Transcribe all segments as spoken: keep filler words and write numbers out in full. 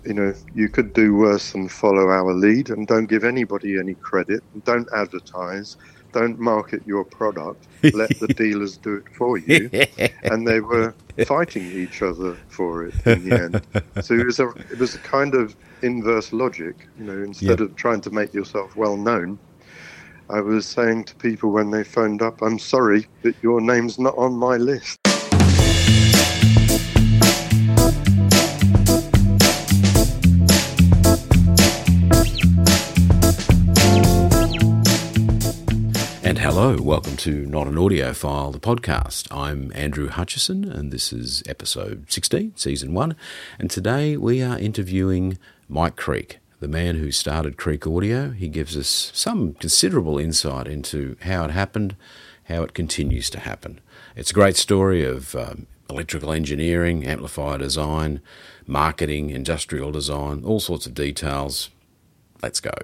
you know, you could do worse than follow our lead, and don't give anybody any credit, and don't advertise, don't market your product, let the dealers do it for you. And they were fighting each other for it in the end. So it was a, it was a kind of inverse logic, you know, instead Yep. of trying to make yourself well known, I was saying to people when they phoned up, I'm sorry, but your name's not on my list. And hello, welcome to Not an Audiophile, the podcast. I'm Andrew Hutchison, and this is episode sixteen, season one. And today we are interviewing Mike Creek, the man who started Creek Audio. He gives us some considerable insight into how it happened, how it continues to happen. It's a great story of um, electrical engineering, amplifier design, marketing, industrial design, all sorts of details. Let's go.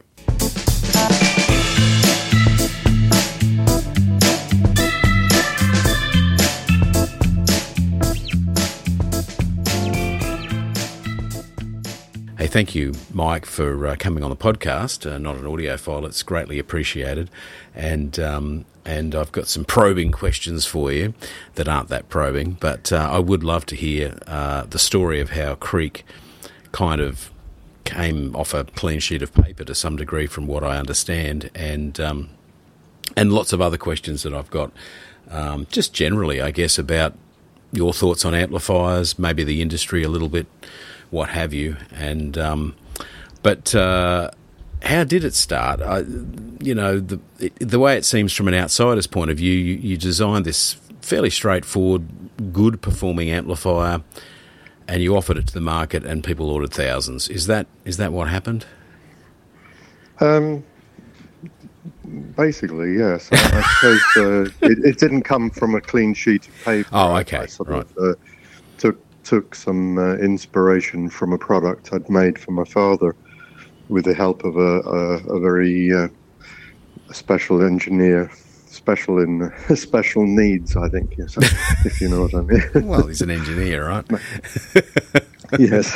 Hey, thank you, Mike, for uh, coming on the podcast. Uh, Not an Audiophile, it's greatly appreciated. And um, and I've got some probing questions for you that aren't that probing, but uh, I would love to hear uh, the story of how Creek kind of came off a clean sheet of paper to some degree, from what I understand, and um, and lots of other questions that I've got, um, just generally, I guess, about your thoughts on amplifiers, maybe the industry a little bit, what have you, and um, but uh, how did it start? I, you know, the it, the way it seems from an outsider's point of view, you, you designed this fairly straightforward, good performing amplifier, and you offered it to the market, and people ordered thousands. Is that is that what happened? Um, basically, yes. I, I suppose uh, it, it didn't come from a clean sheet of paper. Oh, okay, I sort right. of, uh, took took some uh, inspiration from a product I'd made for my father with the help of a, a, a very uh, special engineer, special in uh, special needs, I think, yes, if you know what I mean. Well, he's an engineer, right? Yes.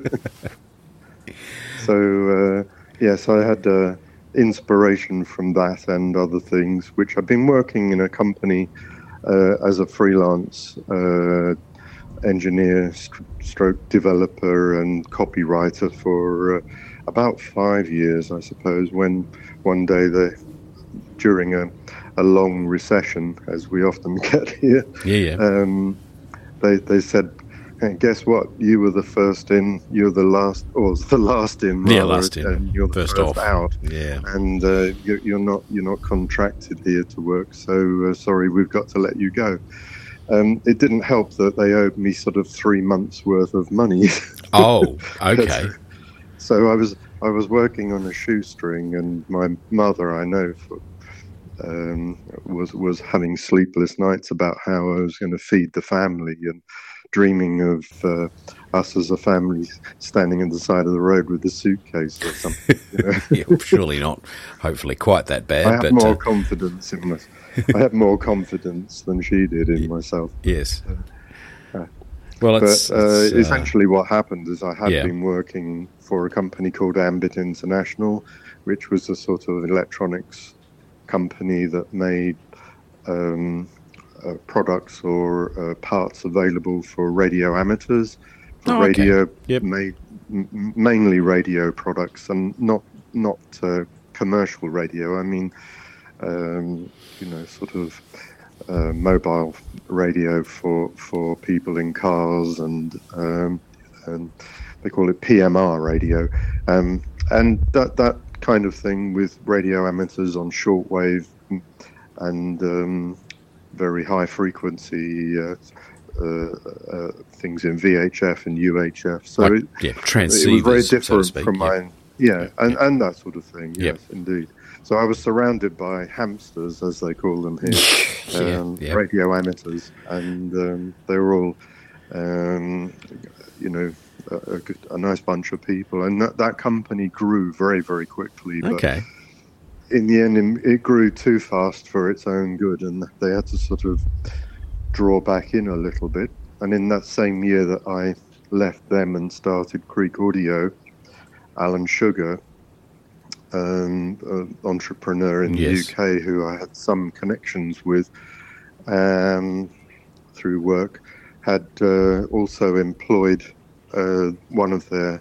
So, uh, yes, I had uh, inspiration from that and other things, which I've been working in a company uh, as a freelance uh engineer, st- stroke developer and copywriter for uh, about five years, I suppose, when one day they, during a, a long recession, as we often get here, Yeah, yeah. um, they, they said, hey, guess what? You were the first in, you're the last, or the last in, rather, Yeah, last in. and you're the First first, off. out. Yeah. And uh, you're, you're not you're not contracted here to work, so uh, sorry, we've got to let you go. Um, it didn't help that they owed me sort of three months' worth of money. Oh, okay. So I was I was working on a shoestring, and my mother, I know, for, um, was was having sleepless nights about how I was going to feed the family, and dreaming of uh, us as a family standing at the side of the road with a suitcase or something. You know? Yeah, well, surely not. Hopefully, quite that bad. I have but, more uh, confidence in myself. I have more confidence than she did in myself. Yes. Uh, Well, But it's, uh, it's, uh, essentially what happened is I had yeah. been working for a company called Ambit International, which was a sort of electronics company that made um, uh, products or uh, parts available for radio amateurs, for Oh, okay. radio, Yep. made, m- mainly radio products, and not, not uh, commercial radio. I mean, um, you know, sort of uh, mobile radio for, for people in cars, and um, and they call it P M R radio, um, and that that kind of thing with radio amateurs on shortwave and um, very high frequency uh, uh, uh, things in V H F and U H F. So Like, it, yeah, it was transceivers, very so to different speak. from Yep. mine. Yeah, Yep, and, yep. and that sort of thing. Yep. Yes, indeed. So I was surrounded by hamsters, as they call them here, Yeah, um, yeah. radio amateurs, and um, they were all, um, you know, a, a, good, a nice bunch of people. And that, that company grew very, very quickly. But Okay. in the end, it grew too fast for its own good, and they had to sort of draw back in a little bit. And in that same year that I left them and started Creek Audio, Alan Sugar, um, an entrepreneur in Yes. the U K who I had some connections with um, through work, had uh, also employed uh, one of their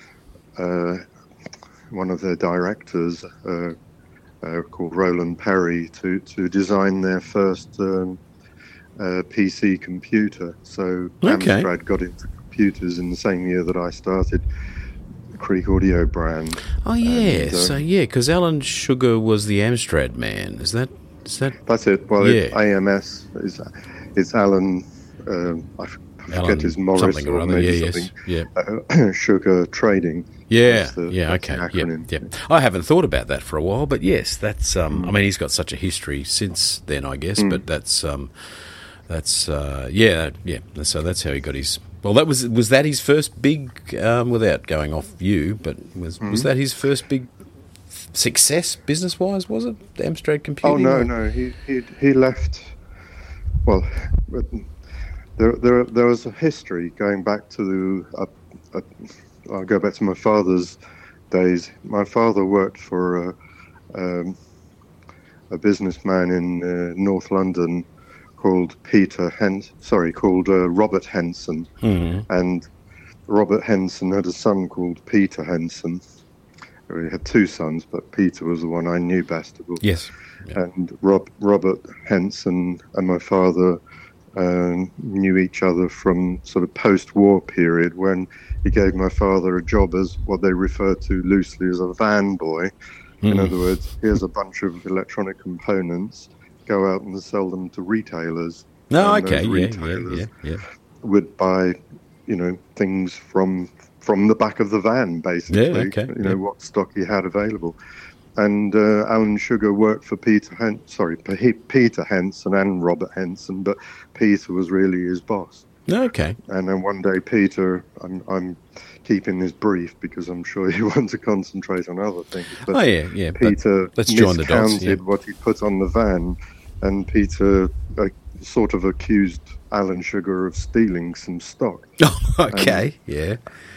uh, one of their directors uh, uh, called Roland Perry to to design their first um, uh, P C computer. So Okay. Amstrad got into computers in the same year that I started the Creek Audio brand. Oh yeah, And, um, so yeah, because Alan Sugar was the Amstrad man. Is that is that That's it. Well, Yeah. it's A M S is it's Alan. Um, I, f- I forget Alan his Morris something or or other? maybe Yeah, something. yes, yeah. Uh, Sugar Trading. Yeah, That's the- yeah, that's the okay, yeah, acronym. yeah. I haven't thought about that for a while, but yes, that's. Um, Mm. I mean, he's got such a history since then, I guess. But that's, um, that's, uh, yeah, yeah. So that's how he got his. Well, that was was that his first big, um, without going off you, but was Mm. was that his first big success business wise? Was it the Amstrad Computing? Oh no, or- no. He he he left. Well, but there there there was a history going back to uh, uh, I'll go back to my father's days. My father worked for a, um, a businessman in uh, North London called Peter Hen. Sorry, called uh, Robert Henson, Mhm. and Robert Henson had a son called Peter Henson. He had two sons, but Peter was the one I knew best of all. Yes. And Rob, Robert Henson and my father um, knew each other from sort of post-war period when he gave my father a job as what they refer to loosely as a van boy. In Mm. other words, here's a bunch of electronic components, go out and sell them to retailers. No, And okay, those yeah, yeah, retailers yeah, yeah. would buy, you know, things from from the back of the van, basically. Yeah, okay, You know, yeah. what stock he had available. And uh, Alan Sugar worked for Peter Hen- sorry, P- Peter Henson and Robert Henson, but Peter was really his boss. Okay. And then one day, Peter, I'm, I'm keeping this brief because I'm sure you want to concentrate on other things. But Oh yeah, yeah. but Peter let's join the dots. miscounted Yeah. what he put on the van, and Peter uh, sort of accused Alan Sugar of stealing some stock. okay. Yeah.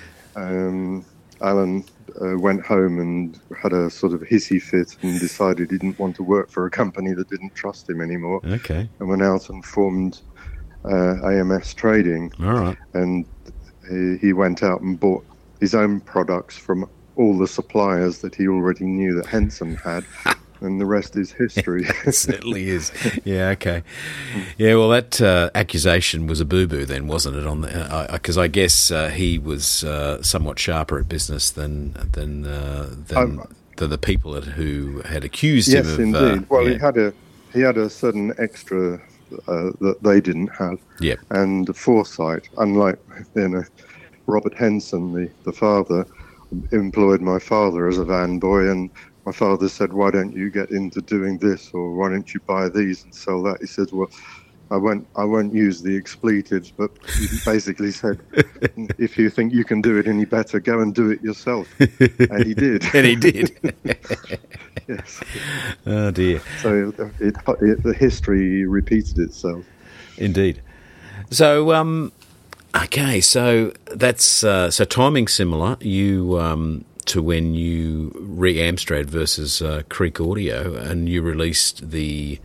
Um, Alan uh, went home and had a sort of hissy fit and decided he didn't want to work for a company that didn't trust him anymore, Okay. and went out and formed uh, A M S Trading. All right. And he, he went out and bought his own products from all the suppliers that he already knew that Henson had, and the rest is history. It certainly is. Yeah. Okay. Yeah. Well, that uh, accusation was a boo boo, then, wasn't it? On the because I, I guess uh, he was uh, somewhat sharper at business than than uh, than, Um, than the people that, who had accused Yes, him of. indeed. Uh, well, yeah. he had a he had a certain extra uh, that they didn't have, Yep. and foresight. Unlike you know, Robert Henson, the the father, employed my father as a van boy, and my father said, "Why don't you get into doing this, or why don't you buy these and sell that?" He said, "Well, I won't, I won't use the expletives," but he basically said, "If you think you can do it any better, go and do it yourself." And he did. And he did. Yes. Oh dear. So it, it, the history repeated itself. Indeed. So, um, okay, so that's uh, so timing similar. You um, to when you re-Amstrad versus uh, Creek Audio, and you released the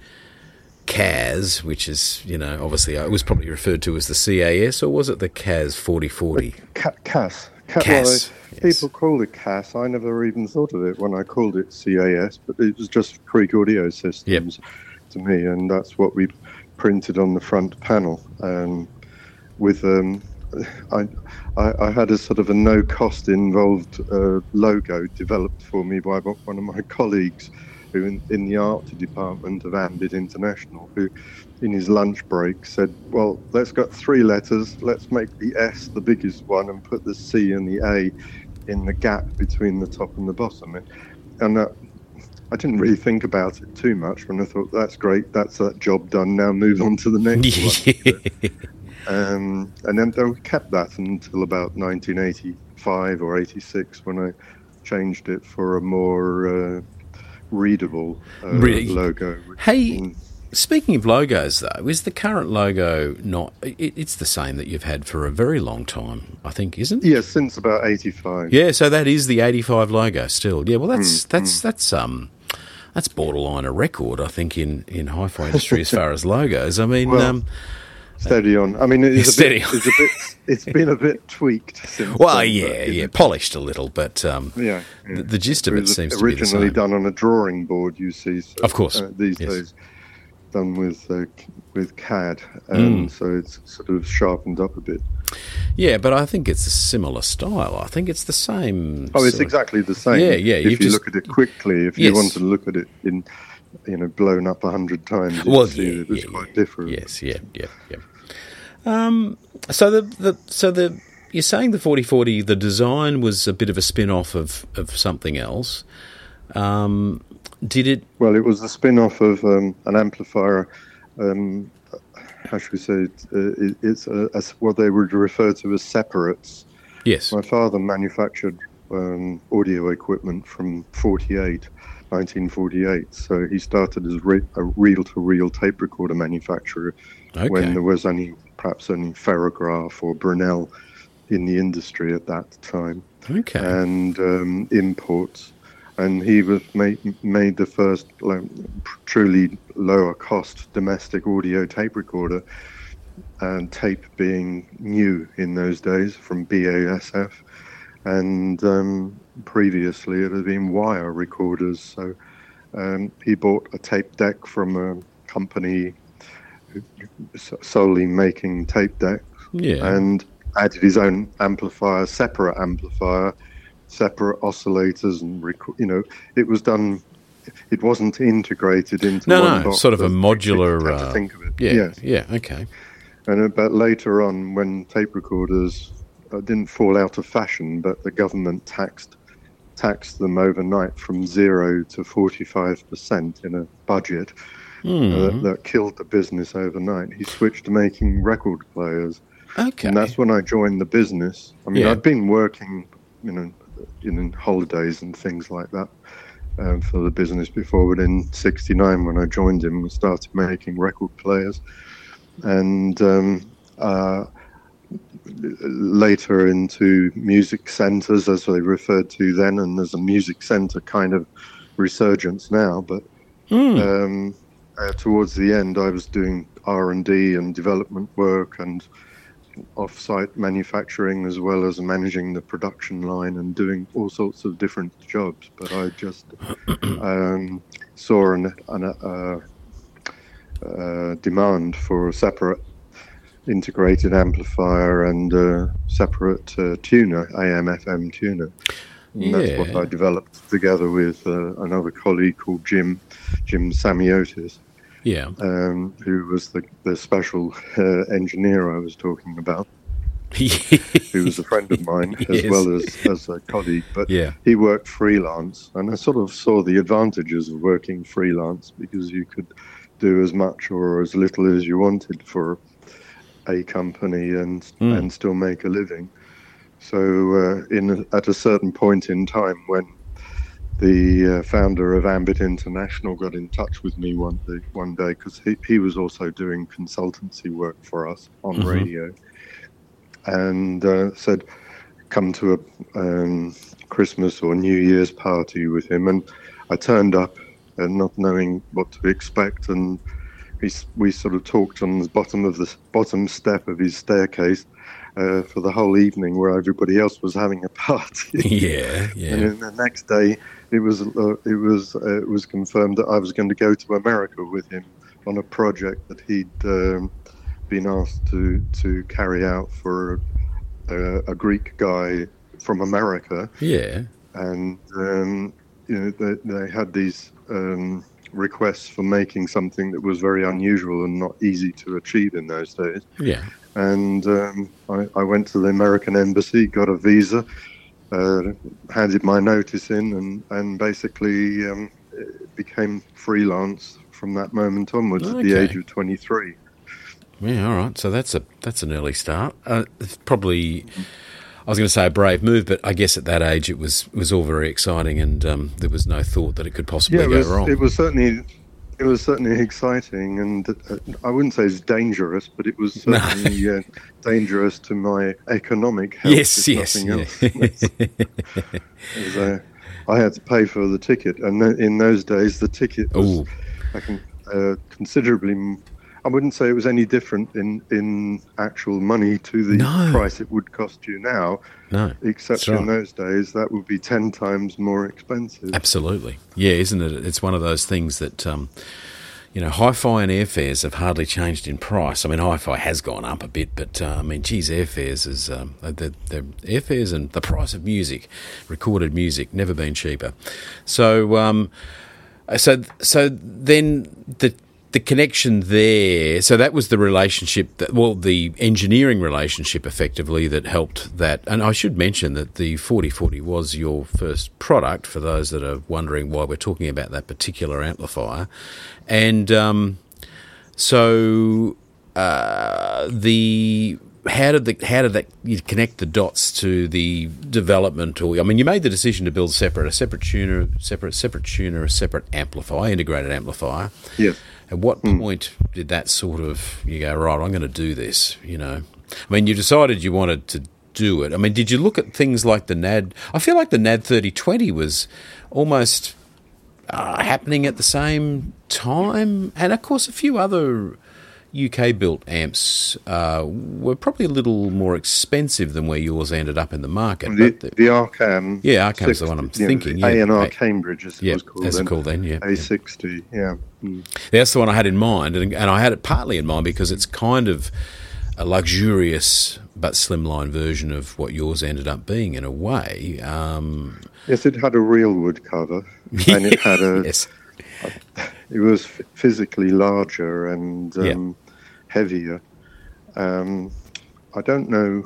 C A S, which is, you know, obviously it was probably referred to as the C A S, or was it the C A S forty forty? Ca- C A S. Ca- C A S, well, yes. people call it C A S. I never even thought of it when I called it C A S, but it was just Creek Audio Systems to me, and that's what we printed on the front panel. Um, with um, I, I, I had a sort of a no-cost involved uh, logo developed for me by one of my colleagues, who in, in the art department of Ambit International, who in his lunch break said, "Well, let's got three letters, let's make the S the biggest one and put the C and the A in the gap between the top and the bottom." And uh, I didn't really think about it too much when I thought, that's great, that's that job done, now move on to the next one. Um, and then we kept that until about nineteen eighty-five or eighty-six, when I changed it for a more uh, readable uh, Really? logo. which- Hey, mm, Speaking of logos, though, is the current logo not... It, it's the same that you've had for a very long time, I think, isn't it? Yes, since about eighty-five. Yeah, so that is the eighty-five logo still. Yeah, well, that's Mm, that's mm. that's um that's borderline a record, I think, in, in hi-fi industry as far as logos. I mean... Well, um, Steady on. I mean, it's a Steady bit, on. it's a bit. It's been a bit tweaked since. well, then, yeah, but, yeah, know, polished a little, but um, yeah, yeah. the, the gist of It it was seems to be the originally same. done on a drawing board. You see, so, Of course, uh, these yes. days done with uh, with C A D, and Mm. so it's sort of sharpened up a bit. Yeah, but I think it's a similar style. I think it's the same. Oh, it's sort of- exactly the same. Yeah, yeah, If you've you just- look at it quickly, if Yes. you want to look at it in, you know, blown up a hundred times, you Well, see yeah, that it was yeah, quite yeah. different. Yes, yeah, yeah, yeah. Um, so the the so the you're saying the forty forty, the design was a bit of a spin-off of of something else. Um, did it? Well, it was a spin-off of um, an amplifier. Um, how should we say it? Uh, it it's a, a, what they would refer to as separates. Yes. My father manufactured um, audio equipment from forty-eight, nineteen forty-eight. So he started as re- a reel-to-reel tape recorder manufacturer Okay. when there was only perhaps only Ferrograph or Brunel in the industry at that time, Okay. and um, imports. And he was made, made the first like, truly lower cost domestic audio tape recorder, and tape being new in those days from B A S F, and um, previously it had been wire recorders. So um, he bought a tape deck from a company solely making tape decks, Yeah. and added his own amplifier, separate amplifier, separate oscillators, and rec- you know, it was done. It wasn't integrated into no, one no, box. sort of a as modular. you tend to Uh, think of it. yeah. Yes. Yeah. Okay. And uh, but later on, when tape recorders uh, didn't fall out of fashion, but the government taxed taxed them overnight from zero to forty-five percent in a budget Hmm. uh, that killed the business overnight. He switched to making record players. Okay. And that's when I joined the business. I mean, Yeah. I'd been working, you know, in holidays and things like that um, for the business before. But in sixty-nine, when I joined him, we started making record players. And um, uh, later into music centres, as they referred to then, and there's a music centre kind of resurgence now. But Hmm. um, uh, towards the end, I was doing R and D and development work and off-site manufacturing, as well as managing the production line and doing all sorts of different jobs. But I just um, saw an, an uh, uh, demand for a separate integrated amplifier and uh, separate uh, tuner, A M F M tuner. And that's what Yeah. I developed together with uh, another colleague called Jim, Jim Samiotis, Yeah. um, who was the, the special uh, engineer I was talking about, who was a friend of mine as Yes. well as, as a colleague. But Yeah. he worked freelance, and I sort of saw the advantages of working freelance because you could do as much or as little as you wanted for a company and Mm. and still make a living. So uh, in at a certain point in time, when the uh, founder of Ambit International got in touch with me one day, one day because he, he was also doing consultancy work for us on Mhm. radio, and uh, said, come to a um, Christmas or New Year's party with him. And I turned up and not knowing what to expect, and we, s- we sort of talked on the bottom of the s- bottom step of his staircase uh, for the whole evening, where everybody else was having a party. Yeah. And Yeah. then the next day, it was uh, it was uh, it was confirmed that I was going to go to America with him on a project that he'd um, been asked to to carry out for a, a Greek guy from America, Yeah. and um, you know they, they had these um, requests for making something that was very unusual and not easy to achieve in those days. Yeah. And um, I, I went to the American embassy, got a visa, uh, handed my notice in, and, and basically um, became freelance from that moment onwards at the Okay. age of twenty-three. Yeah, all right. So that's a that's an early start. Uh, it's probably, I was going to say a brave move, but I guess at that age it was it was all very exciting, and um, there was no thought that it could possibly Yeah, it go was, wrong. it was certainly it was certainly exciting, and uh, I wouldn't say it's dangerous, but it was certainly no. uh, dangerous to my economic health. Yes, yes. Yeah. Else. uh, I had to pay for the ticket, and in those days, the ticket was I can, uh, considerably. I wouldn't say it was any different in, in actual money to the no. price it would cost you now. No, except right. in those days, that would be ten times more expensive. Absolutely. Yeah, isn't it? It's one of those things that, um, you know, hi-fi and airfares have hardly changed in price. I mean, hi-fi has gone up a bit, but, uh, I mean, geez, airfares is, um, the, the airfares and the price of music, recorded music, never been cheaper. So, um, so, so then the... The connection there, so that was the relationship, that, well, the engineering relationship effectively that helped that. And I should mention that the forty forty was your first product, for those that are wondering why we're talking about that particular amplifier. And um, so uh, the... How did the how did that you connect the dots to the development? Or I mean, you made the decision to build separate a separate tuner, separate separate tuner, a separate amplifier, integrated amplifier. Yes. At what mm. point did that sort of you go right? I'm going to do this. You know, I mean, you decided you wanted to do it. I mean, did you look at things like the N A D? I feel like the N A D thirty twenty was almost uh, happening at the same time, and of course a few other U K-built amps uh, were probably a little more expensive than where yours ended up in the market. The, but the, the Arcam. Yeah, Arcam's the one I'm thinking. Know, yeah, A and R Cambridge, as yeah, it was called as then. called then, yeah. A sixty, yeah. Mm. That's the one I had in mind, and, and I had it partly in mind because it's kind of a luxurious but slimline version of what yours ended up being in a way. Um, yes, it had a real wood cover, and it had a... yes. a it was physically larger and... Um, yeah. heavier. Um, I don't know.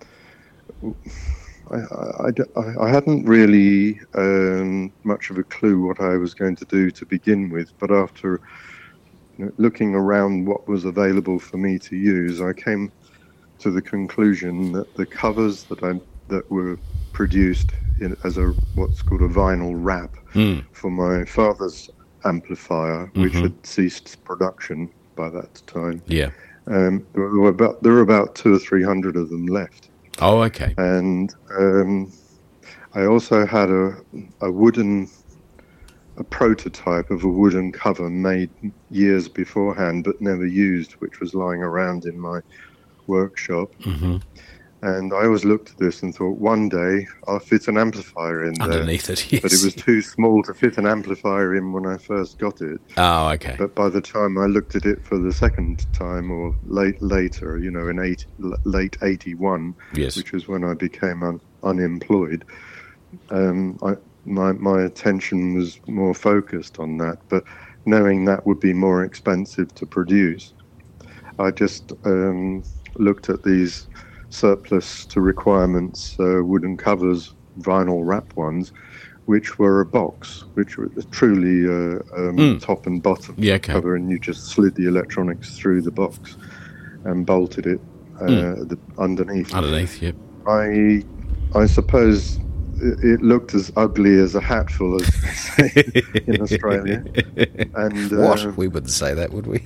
I, I, I hadn't really um, much of a clue what I was going to do to begin with, but after you know, looking around what was available for me to use, I came to the conclusion that the covers that I that were produced in, as a what's called a vinyl wrap mm. for my father's amplifier, mm-hmm. which had ceased production by that time. Yeah, um, there were about there were about two or three hundred of them left. Oh, okay. And um, I also had a a wooden a prototype of a wooden cover made years beforehand, but never used, which was lying around in my workshop. Mm-hmm. And I always looked at this and thought, one day I'll fit an amplifier in underneath there. it. Yes. But it was too small to fit an amplifier in when I first got it. Oh, okay. But by the time I looked at it for the second time, or late later, you know, in eight, late eighty-one, yes. which was when I became un, unemployed, um, I, my my attention was more focused on that. But knowing that would be more expensive to produce, I just um, looked at these surplus to requirements uh, wooden covers, vinyl wrap ones, which were a box, which were truly uh, um, mm. top and bottom yeah, okay. cover, and you just slid the electronics through the box and bolted it uh, mm. the, underneath. Underneath, yep. I, I suppose it looked as ugly as a hatful, as they say in Australia. And what? Uh, we wouldn't say that, would we?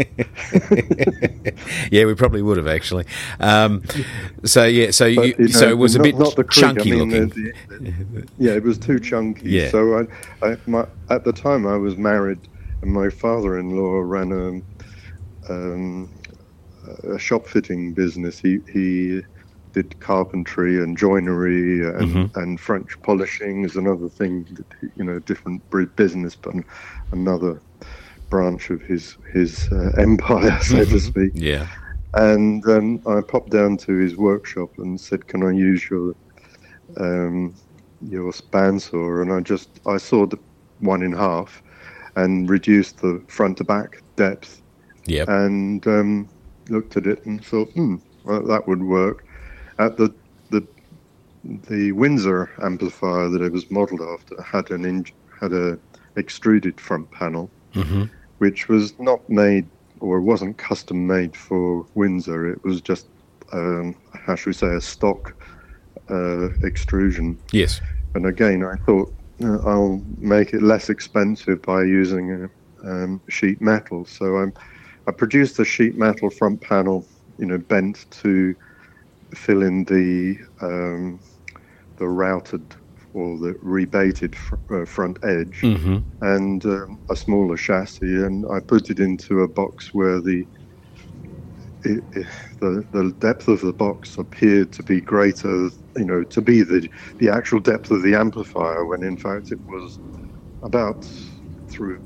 Yeah, we probably would have actually. Um, so yeah, so you, you know, so it was a bit not chunky I mean, looking. The, the, yeah, it was too chunky. Yeah. So I, I, my, at the time I was married, and my father-in-law ran a, um, a shop fitting business. He he. did carpentry and joinery and, mm-hmm. and French polishing is another thing, you know, different business, but another branch of his his uh, empire, so mm-hmm. to speak. Yeah. And um, I popped down to his workshop and said, "Can I use your um, your bandsaw?" And I just I sawed one in half and reduced the front to back depth. Yeah. And um, looked at it and thought, "Hmm, well, that would work." At the the the Windsor amplifier that it was modelled after had an in, had a extruded front panel, mm-hmm. which was not made or wasn't custom made for Windsor. It was just um, how should we say a stock uh, extrusion. Yes. And again, I thought uh, I'll make it less expensive by using a, um, sheet metal. So I'm, I produced a sheet metal front panel, you know, bent to fill in the um, the routed or the rebaited fr- uh, front edge, Mm-hmm. and um, a smaller chassis, and I put it into a box where the it, it, the the depth of the box appeared to be greater, you know, to be the the actual depth of the amplifier, when in fact it was about through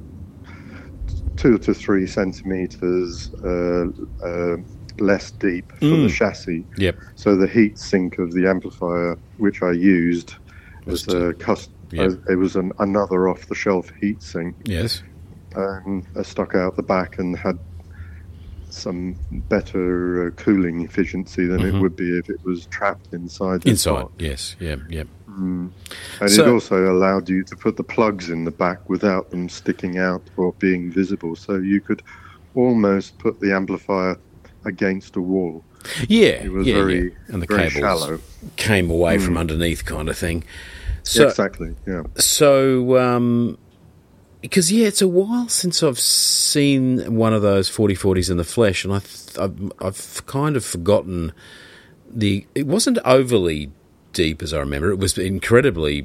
two to three centimeters uh, uh, less deep for Mm. the chassis. Yep. So the heat sink of the amplifier, which I used, was a custom. Yep. It was an, another off-the-shelf heat sink, Yes. um, uh, stuck out the back and had some better uh, cooling efficiency than Mhm. it would be if it was trapped inside. the Inside. box. Yes. Yep. Yep. Mm. And So- it also allowed you to put the plugs in the back without them sticking out or being visible. So you could almost put the amplifier against a wall. Yeah. It was yeah. very, yeah. And the very cables shallow. came away from Mm. underneath, kind of thing. So, exactly, yeah. So, um, because yeah, it's a while since I've seen one of those forty forties in the flesh, and I th- I've, I've kind of forgotten the. It wasn't overly deep as I remember. It was incredibly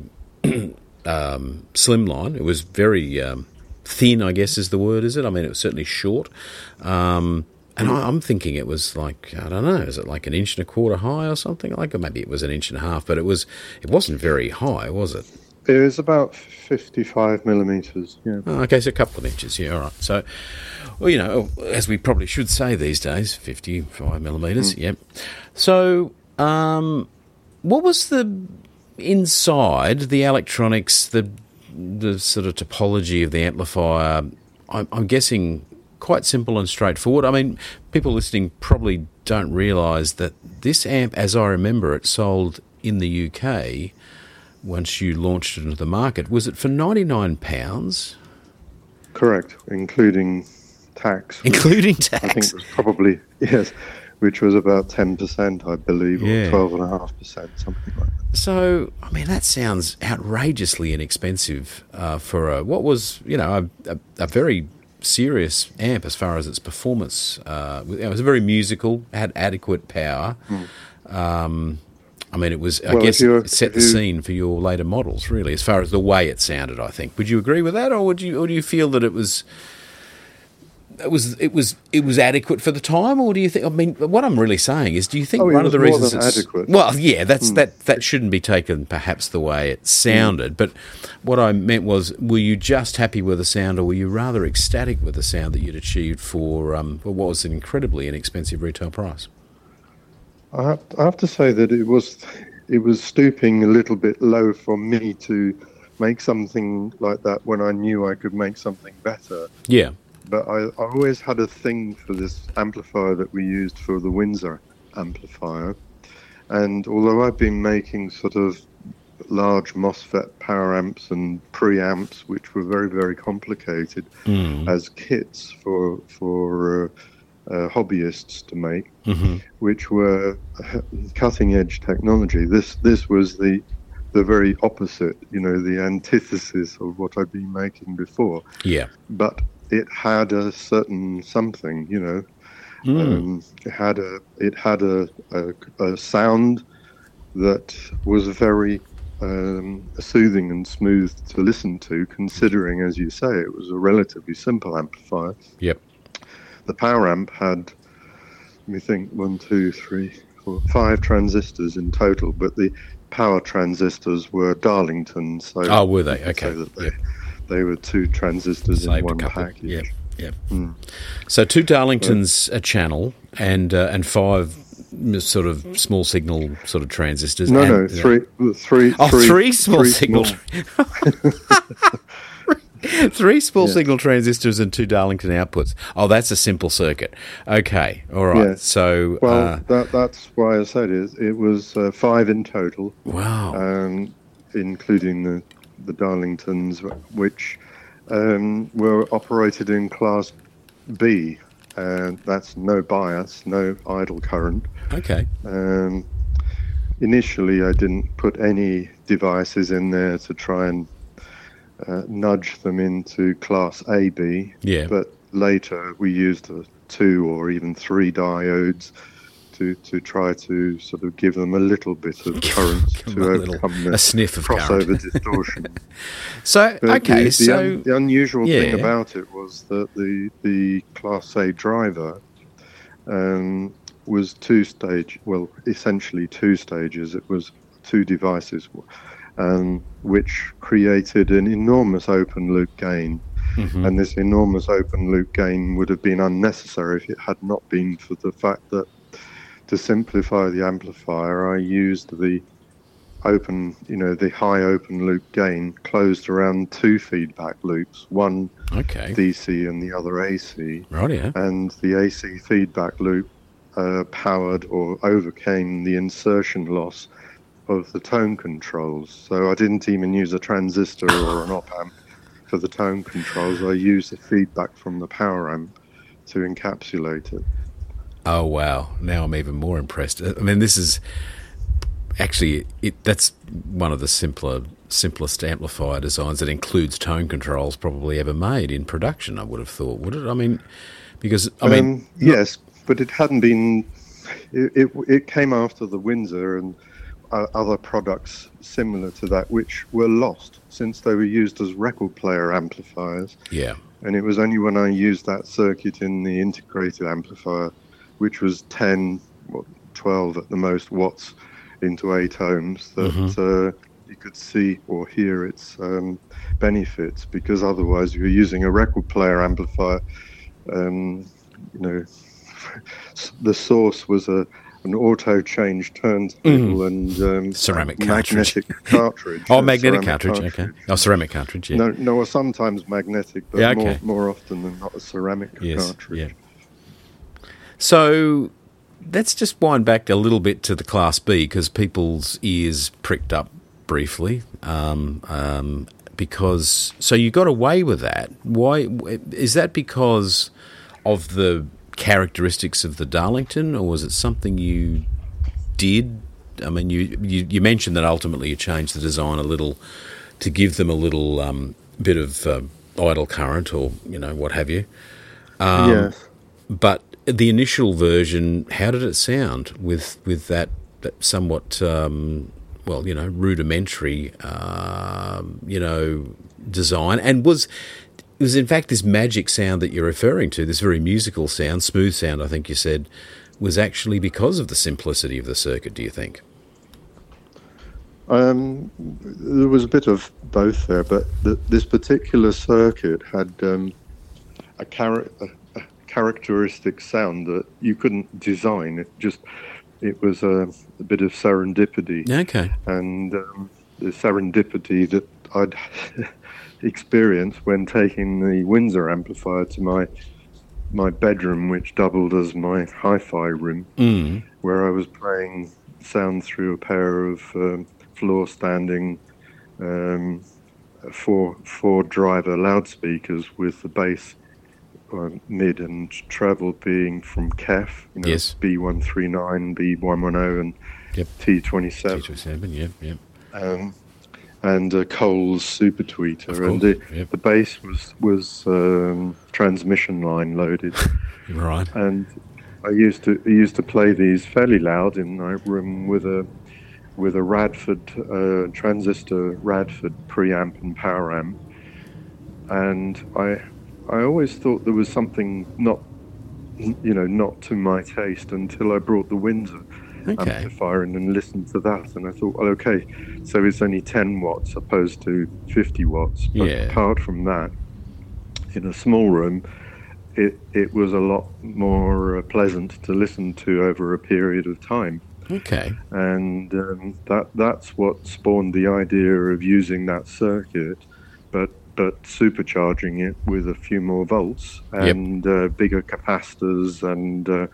um, slimline. It was very um, thin, I guess is the word, is it? I mean, it was certainly short. Um, and I, I'm thinking it was like, I don't know, is it like an inch and a quarter high or something like? Or maybe it was an inch and a half, but it was it wasn't very high, was it? It was about fifty-five millimeters, yeah. Oh, okay, so a couple of inches, yeah, all right. So, well, you know, as we probably should say these days, fifty-five millimetres, Mm. yep. So, um, what was the inside, the electronics, the the sort of topology of the amplifier? I'm, I'm guessing quite simple and straightforward. I mean, people listening probably don't realise that this amp, as I remember it, sold in the U K once you launched it into the market. Was it for ninety-nine pounds? Correct, including tax. Including I think tax? it was probably, yes, which was about ten percent, I believe, Yeah. or twelve point five percent, something like that. So, I mean, that sounds outrageously inexpensive uh, for a, what was, you know, a, a, a very serious amp as far as its performance. Uh, it was very musical, had adequate power. Mm. Um, I mean, it was, I Well, guess, if you're- it set the if you- scene for your later models, really, as far as the way it sounded, I think. Would you agree with that, or would you, or do you feel that it was... It was it was it was adequate for the time, or do you think? I mean, what I'm really saying is, do you think Oh, it one of was the more reasons than it's adequate. well, yeah, that's Mm. that that shouldn't be taken perhaps the way it sounded. But what I meant was, were you just happy with the sound, or were you rather ecstatic with the sound that you'd achieved for um, what was an incredibly inexpensive retail price? I have, I have to say that it was it was stooping a little bit low for me to make something like that when I knew I could make something better. Yeah, But I, I always had a thing for this amplifier that we used for the Windsor amplifier. And although I've been making sort of large MOSFET power amps and preamps, which were very, very complicated mm. as kits for, for uh, uh, hobbyists to make, hmm which were cutting edge technology, this this was the the very opposite, you know, the antithesis of what I'd been making before. yeah, But it had a certain something, you know. mm. Um, it had a it had a, a, a sound that was very um, soothing and smooth to listen to, considering, as you say, it was a relatively simple amplifier. Yep. The power amp had, let me think, one, two, three, four, five transistors in total, but the power transistors were Darlingtons. So Oh, were they? you could say Okay. that they, Yep. they were two transistors Saved in a one couple. package. Yep. Yep. Mm. So two Darlingtons a channel and uh, and five sort of small signal sort of transistors. No, and, no, three, three, Oh, three, three small three signal. small- Three small Yeah. signal transistors and two Darlington outputs. Oh, that's a simple circuit. Okay, all right. Yeah. So, Well, uh, that, that's why I said it. It was uh, five in total, wow. um, including the, the Darlingtons, which um, were operated in Class B. And that's no bias, no idle current. Okay. Um, initially, I didn't put any devices in there to try and uh, nudge them into class A B. Yeah. But later we used uh, two or even three diodes to, to try to sort of give them a little bit of current to a overcome little, the a sniff of crossover current. distortion. So, But okay, the, the, so... un, the unusual yeah. thing about it was that the, the Class A driver um, was two-stage, well, essentially two stages. It was two devices, um, which created an enormous open-loop gain. Mm-hmm. And this enormous open-loop gain would have been unnecessary if it had not been for the fact that, to simplify the amplifier, I used the open, you know, the high open loop gain closed around two feedback loops, one okay. D C and the other A C. Right, yeah. And the A C feedback loop uh, powered or overcame the insertion loss of the tone controls. So I didn't even use a transistor or an op amp for the tone controls. I used the feedback from the power amp to encapsulate it. Oh, wow. Now I'm even more impressed. I mean, this is actually, it, that's one of the simpler, simplest amplifier designs that includes tone controls probably ever made in production, I would have thought, would it? I mean, because, I mean... Um, yes, but it hadn't been... It, it, it came after the Windsor and uh, other products similar to that, which were lost since they were used as record player amplifiers. Yeah. And it was only when I used that circuit in the integrated amplifier, which was ten, what, twelve at the most watts into eight ohms, that mm-hmm. uh, you could see or hear its um, benefits, because otherwise you're using a record player amplifier. Um, you know, the source was a an auto change turntable mm. and um, ceramic magnetic cartridge. cartridge. oh, magnetic cartridge, cartridge, okay. Oh, ceramic cartridge, yeah. No, no, or sometimes magnetic, but yeah, okay. more, more often than not a ceramic yes, cartridge. Yeah. So let's just wind back a little bit to the Class B, because people's ears pricked up briefly. Um, um, because so you got away with that. Why is that? Because of the characteristics of the Darlington, or was it something you did? I mean, you you, you mentioned that ultimately you changed the design a little to give them a little um, bit of uh, idle current, or you know what have you. Um, yes, but the initial version, how did it sound with with that, that somewhat, um, well, you know, rudimentary, uh, you know, design? And was it was in fact this magic sound that you're referring to, this very musical sound, smooth sound, I think you said, was actually because of the simplicity of the circuit, do you think? Um, there was a bit of both there, but the, this particular circuit had um, a character. characteristic sound that you couldn't design. It just, it was a, a bit of serendipity. Okay. And um, the serendipity that I'd experienced when taking the Windsor amplifier to my my bedroom, which doubled as my hi-fi room, mm. where I was playing sound through a pair of um, floor-standing um, four four driver loudspeakers with the bass Uh, mid and treble being from K E F, you know, yes. B one thirty-nine, B one ten, and yep. T twenty-seven. T twenty-seven, yeah, yeah. Um, and uh, Cole's Super Tweeter, of and course, the, yep. the bass was was um, transmission line loaded. Right. And I used to I used to play these fairly loud in my room with a with a Radford uh, transistor Radford preamp and power amp, and I. I always thought there was something not, you know, not to my taste until I brought the Windsor okay. amplifier in and listened to that, and I thought, well, okay, so it's only ten watts opposed to fifty watts. But yeah. apart from that, in a small room, it it was a lot more uh, pleasant to listen to over a period of time. Okay. And um, that that's what spawned the idea of using that circuit, but. but supercharging it with a few more volts and yep. uh, bigger capacitors and, uh,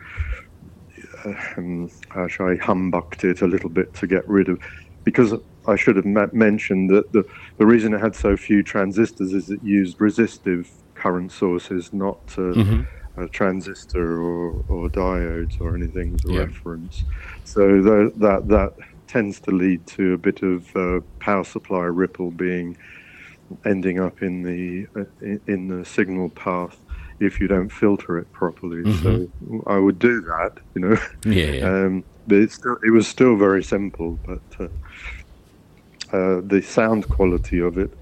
um, how shall I, humbucked it a little bit to get rid of, because I should have ma- mentioned that the, the reason it had so few transistors is it used resistive current sources, not uh, mm-hmm. a transistor or, or diodes or anything as a yep. reference. So the, that that tends to lead to a bit of uh, power supply ripple being ending up in the uh, in the signal path if you don't filter it properly. Mm-hmm. So I would do that, you know. Yeah. yeah. Um, but it's still, it was still very simple, but uh, uh, the sound quality of it.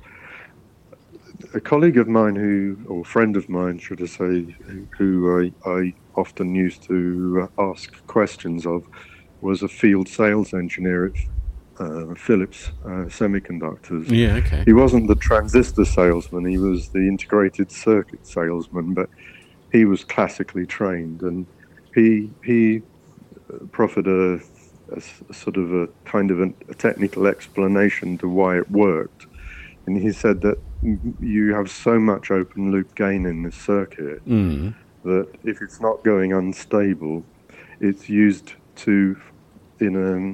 A colleague of mine who, or friend of mine, should I say, who I, I often used to ask questions of, was a field sales engineer at uh, Philips uh, Semiconductors. Yeah, okay. He wasn't the transistor salesman, he was the integrated circuit salesman, but he was classically trained, and he he proffered a, a, a sort of a kind of a, a technical explanation to why it worked. And he said that you have so much open loop gain in this circuit mm. that if it's not going unstable, it's used to, in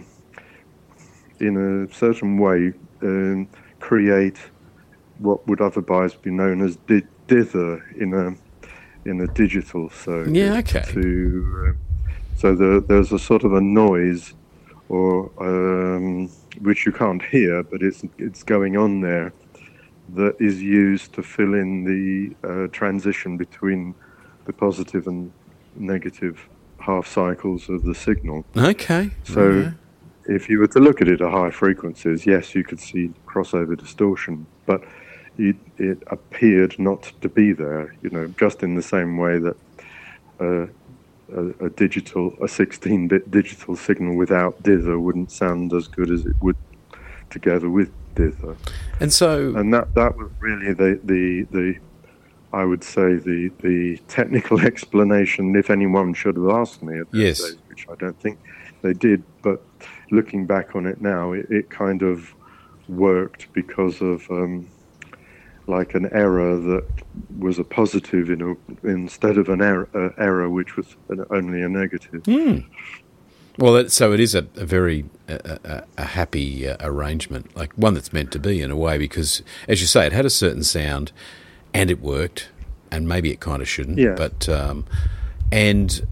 a in a certain way, um, create what would otherwise be known as di- dither in a in a digital circuit. Yeah, okay. To uh, so the, there's a sort of a noise, or um, which you can't hear, but it's it's going on there, that is used to fill in the uh, transition between the positive and negative half cycles of the signal. Okay. So yeah. if you were to look at it at high frequencies, yes, you could see crossover distortion, but it, it appeared not to be there, you know, just in the same way that uh, a, a digital, a sixteen-bit digital signal without dither wouldn't sound as good as it would together with dither. And so, and that that was really the the the I would say the the technical explanation, if anyone should have asked me at that yes. stage, which I don't think they did. But looking back on it now, it, it kind of worked because of um, like an error that was a positive in a, instead of an error, uh, error which was an, only a negative. Mm. Well, it, so it is a, a very a, a, a happy uh, arrangement, like one that's meant to be in a way, because, as you say, it had a certain sound, and it worked, and maybe it kind of shouldn't. Yeah. But um, and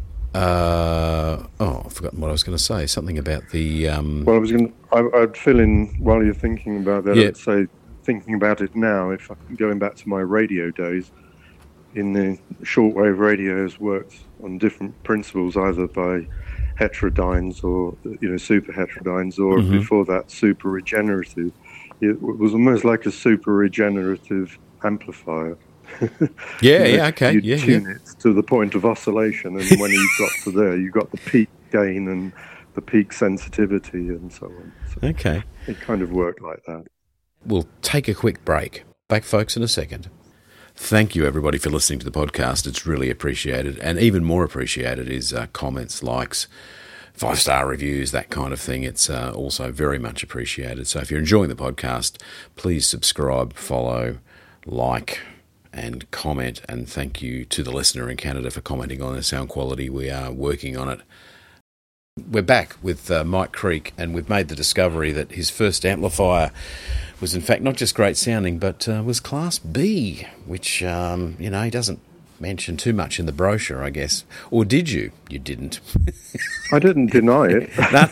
uh, oh, I've forgotten what I was going to say. Something about the. Um, well, I was going. I'd fill in while you're thinking about that. Yeah. I'd say, thinking about it now, if I'm going back to my radio days, in the shortwave radios worked on different principles, either by heterodynes or, you know, super heterodynes, or mm-hmm. before that, super regenerative. It was almost like a super regenerative amplifier. Yeah, you know, yeah, okay. You yeah, tune yeah. it to the point of oscillation, and when you got to there, you got the peak gain and the peak sensitivity and so on. So okay. it kind of worked like that. We'll take a quick break. Back, folks, in a second. Thank you, everybody, for listening to the podcast. It's really appreciated. And even more appreciated is uh, comments, likes, five-star reviews, that kind of thing. It's uh, also very much appreciated. So if you're enjoying the podcast, please subscribe, follow, like, and comment. And thank you to the listener in Canada for commenting on the sound quality. We are working on it. We're back with uh, Mike Creek, and we've made the discovery that his first amplifier was in fact not just great sounding, but uh, was Class B, which, um, you know, he doesn't mention too much in the brochure, I guess. Or did you? You didn't. I didn't deny it.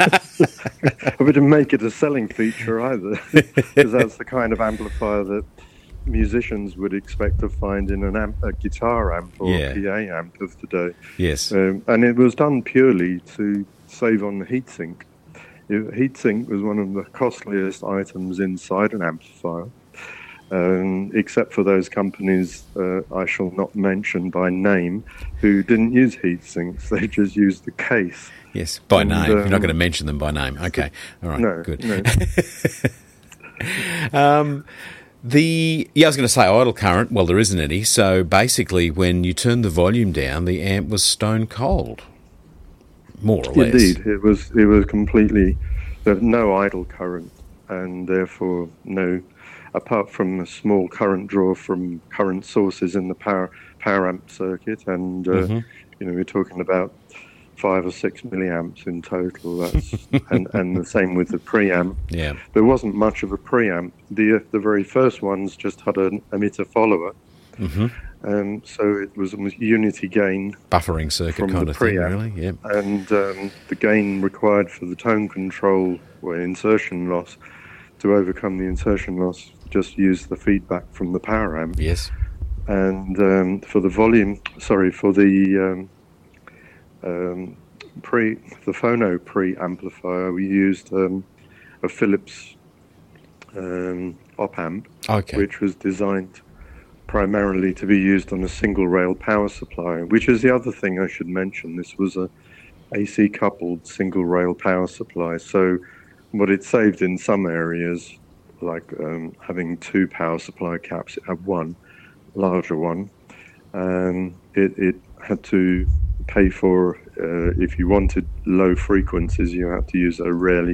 I didn't make it a selling feature either, because that's the kind of amplifier that musicians would expect to find in an amp, a guitar amp or yeah. a P A amp of today. Yes. Um, and it was done purely to save on the heatsink. Heatsink was one of the costliest items inside an amplifier, um, except for those companies uh, I shall not mention by name, who didn't use heatsinks. They just used the case. Yes, by and, name. Um, You're not going to mention them by name. Okay, all right, no, good. No. um, the yeah, I was going to say idle current. Well, there isn't any. So basically, when you turn the volume down, the amp was stone cold. More or less. Indeed, it was. It was completely. There's no idle current, and therefore no, apart from a small current draw from current sources in the power power amp circuit, and uh, mm-hmm. you know, we're talking about five or six milliamps in total. That's and and the same with the preamp. Yeah, there wasn't much of a preamp. The the very first ones just had an emitter follower. Mm-hmm. Um, so it was a unity gain, buffering circuit kind of thing, really. Yeah, and um, the gain required for the tone control or insertion loss to overcome the insertion loss just use the feedback from the power amp. Yes. And um, for the volume, sorry, for the um, um, pre, the phono pre-amplifier, we used um, a Philips um, op amp, Okay. which was designed primarily to be used on a single rail power supply, which is the other thing I should mention. This was a A C coupled single rail power supply. So what it saved in some areas, like um, having two power supply caps, it had one larger one, and it, it had to pay for, uh, if you wanted low frequencies, you had to use a really,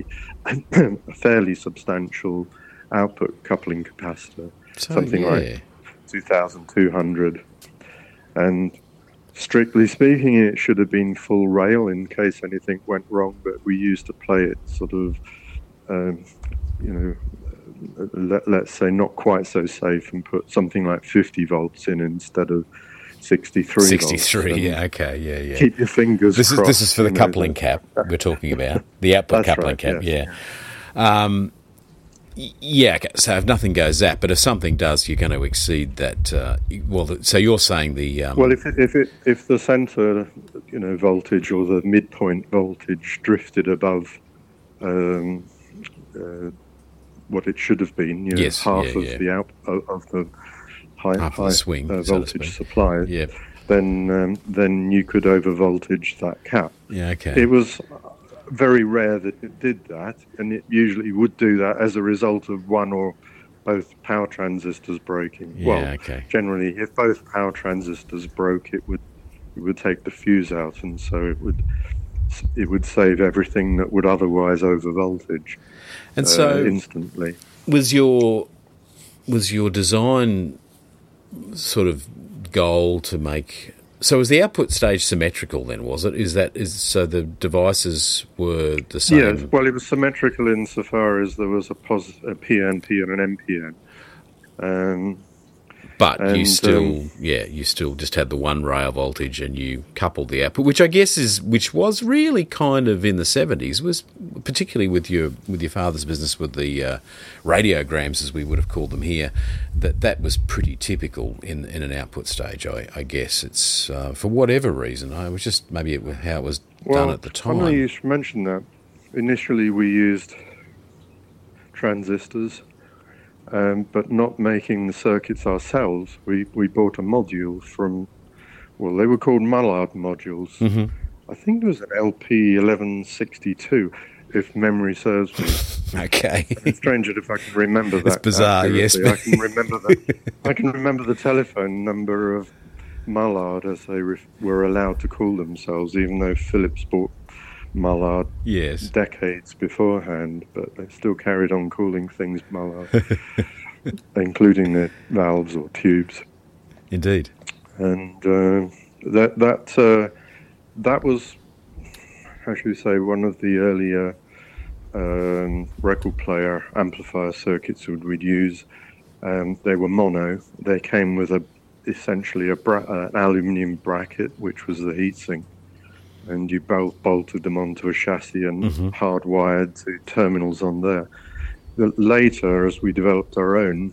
a fairly substantial output coupling capacitor, So, something yeah. like two thousand two hundred. And strictly speaking, it should have been full rail in case anything went wrong, but we used to play it sort of, um, you know, let, let's say not quite so safe, and put something like fifty volts in instead of sixty-three. sixty-three, volts. yeah, okay, yeah, yeah. Keep your fingers This crossed. is this is for the you know, coupling that- cap we're talking about, the output That's coupling right, cap, yes. yeah. Um, y- yeah, okay, so if nothing goes zap, but if something does, you're going to exceed that. Uh, well, the- so you're saying the... Um, Well, if it, if it if the center, you know, voltage or the midpoint voltage drifted above um, uh, what it should have been, you know, Yes, half yeah, of yeah. the out of of the high, Half of the high swing, uh, so to voltage speak. supply, yeah, then um, then you could over voltage that cap. yeah, okay. It was very rare that it did that, and it usually would do that as a result of one or both power transistors breaking. Yeah, well, okay. generally, if both power transistors broke, it would it would take the fuse out, and so it would it would save everything that would otherwise over voltage And uh, so instantly. was your was your design sort of goal to make... So was the output stage symmetrical then, was it? Is that is so the devices were the same? Yes, well, it was symmetrical insofar as there was a, pos- a P N P and an M P N. Um, But you And, still, um, yeah, you still just had the one rail voltage, and you coupled the output, which I guess is, which was really kind of in the seventies, was particularly with your with your father's business with the uh, radiograms, as we would have called them here. That that was pretty typical in in an output stage. I, I guess it's uh, for whatever reason. I was just maybe it was how it was well, done at the time. funnily you should mention that. Initially, we used transistors. Um, but not making the circuits ourselves. We we bought a module from, well, they were called Mullard modules. Mm-hmm. I think it was an L P eleven sixty-two, if memory serves me. Okay, It's strange if I can remember that. It's bizarre, yes, accurately. but- I can remember that. I can remember the telephone number of Mullard, as they ref- were allowed to call themselves, even though Philips bought Mullard yes, decades beforehand, but they still carried on calling things Mullard, including the valves or tubes. indeed. And uh, that that uh, that was, how should we say, one of the earlier um, record player amplifier circuits that we'd use. Um, they were mono. They came with a essentially a bra- uh, an aluminium bracket, which was the heatsink. And you both bolted them onto a chassis and Mhm. hardwired to terminals on there. The, later, as we developed our own,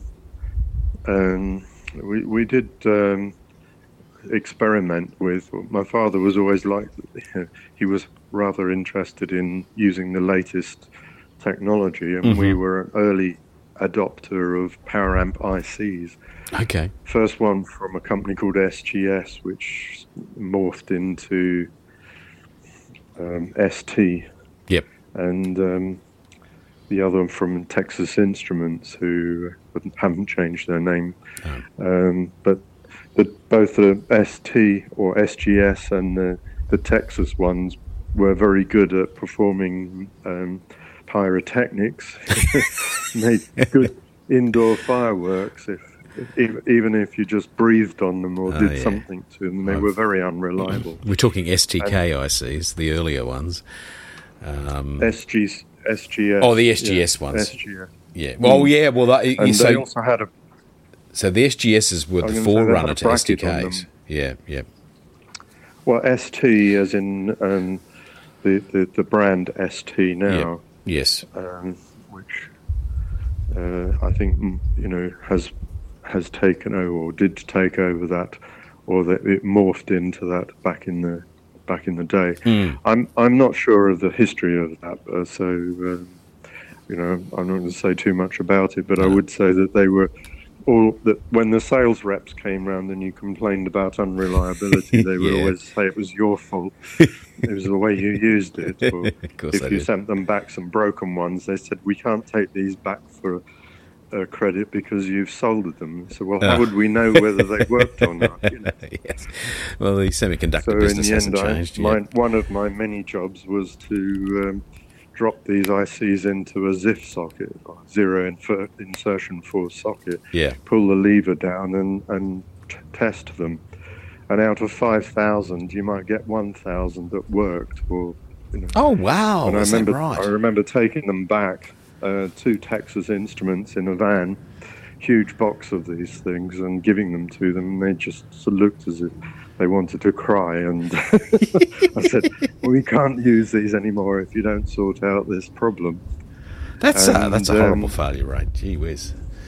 um, we we did um, experiment with. My father was always like, he was rather interested in using the latest technology, and we Mhm. were an early adopter of power amp I Cs. Okay, First one from a company called S G S, which morphed into Um, S T, yep, and um, the other one from Texas Instruments, who haven't changed their name. Oh. Um, but the, both the S T or S G S and the, the Texas ones were very good at performing um, pyrotechnics, made good indoor fireworks. If, if even if you just breathed on them or Oh, did yeah. something to them, they I've- were very unreliable. we're talking S T K I Cs, the earlier ones. Um, S G, S G S. Oh, the S G S yeah, ones. S G S. yeah, well, yeah, well, that, And they so also had a so the S G Ss were I was the gonna say they had forerunner a to S T bracket on Ks. them. Yeah, yeah, well S T as in um, the, the the brand S T now, yes. um, which uh, I think, you know, has has taken over or did take over that, or that it morphed into that back in the back in the day. Mm. I'm I'm not sure of the history of that, uh, so um, you know, I'm not going to say too much about it. But no. I would say that they were all that when the sales reps came round and you complained about unreliability, they would yeah. always say it was your fault. It was the way you used it. Or if you did. sent them back some broken ones, they said, we can't take these back for uh, credit because you've soldered them. So, well, how oh. would we know whether they worked or not? You know? Yes. Well, the semiconductor so business in the hasn't end, changed I, my, yet. One of my many jobs was to um, drop these I Cs into a Z I F socket, or zero infer- insertion force socket, yeah. pull the lever down and, and t- test them. And out of five thousand, you might get one thousand that worked. Or, you know. Oh, wow. And I Is remember, that right? I remember taking them back uh, to Texas Instruments in a van, huge box of these things, and giving them to them. And they just sort of looked as if they wanted to cry. And I said, well, we can't use these anymore if you don't sort out this problem. That's, and, uh, that's a horrible um, failure rate. Gee whiz.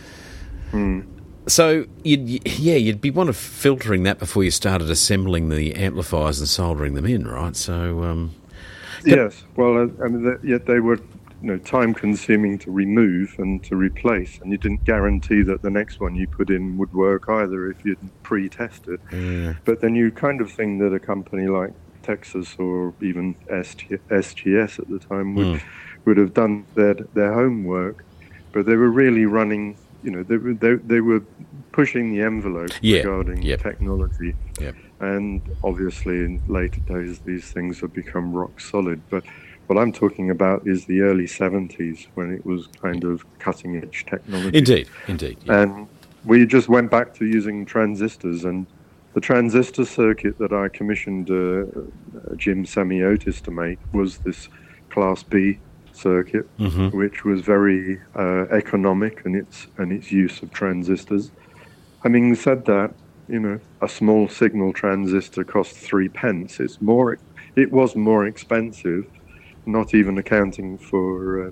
Hmm. So, you'd, yeah, you'd be one of filtering that before you started assembling the amplifiers and soldering them in, right? So, um, yes. Well, uh, I mean, they, yet they were, you know, time-consuming to remove and to replace, and you didn't guarantee that the next one you put in would work either if you didn't pre-test it. Yeah. But then you kind of think that a company like Texas or even S G S at the time would mm. would have done their their homework, but they were really running. You know, they were they, they were pushing the envelope yeah. regarding yep. technology, yep. and obviously in later days these things have become rock solid. But what I'm talking about is the early seventies when it was kind of cutting edge technology. Indeed, indeed. Yeah. And we just went back to using transistors, and the transistor circuit that I commissioned uh, Jim Semiotis to make was this Class B circuit, mm-hmm. which was very uh, economic in its and its use of transistors. Having said that, you know, a small signal transistor cost three pence. It's more. It was more expensive, not even accounting for uh,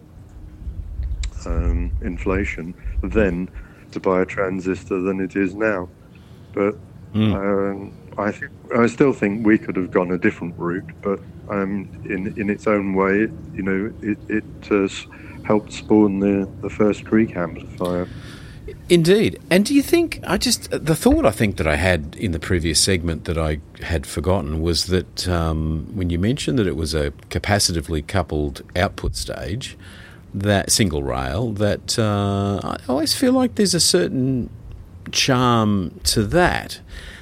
um, inflation, then to buy a transistor than it is now. But mm. um, I think I still think we could have gone a different route, but. Um, in in its own way, you know, it, it uh, helped spawn the, the first Greek amplifier. Indeed. And do you think, I just, the thought I think that I had in the previous segment that I had forgotten was that um, when you mentioned that it was a capacitively coupled output stage, that single rail, that uh, I always feel like there's a certain charm to that.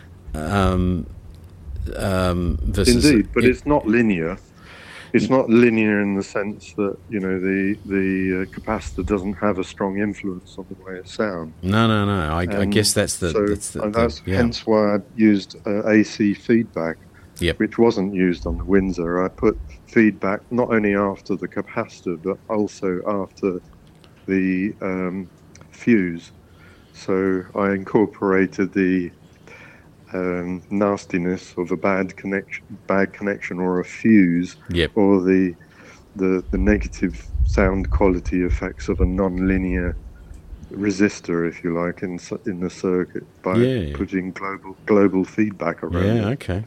Um Um, versus Indeed, but it, it's not linear. It's not linear in the sense that, you know, the the uh, capacitor doesn't have a strong influence on the way it sounds. No, no, no. I, I guess that's the. So that's, the, and that's the, yeah. hence why I used uh, A C feedback, yep. which wasn't used on the Windsor. I put feedback not only after the capacitor but also after the um, fuse. So I incorporated the Um, nastiness of a bad connection, bad connection, or a fuse, yep. or the, the the negative sound quality effects of a non-linear resistor, if you like, in in the circuit by yeah, yeah. putting global global feedback around. Yeah, it. okay.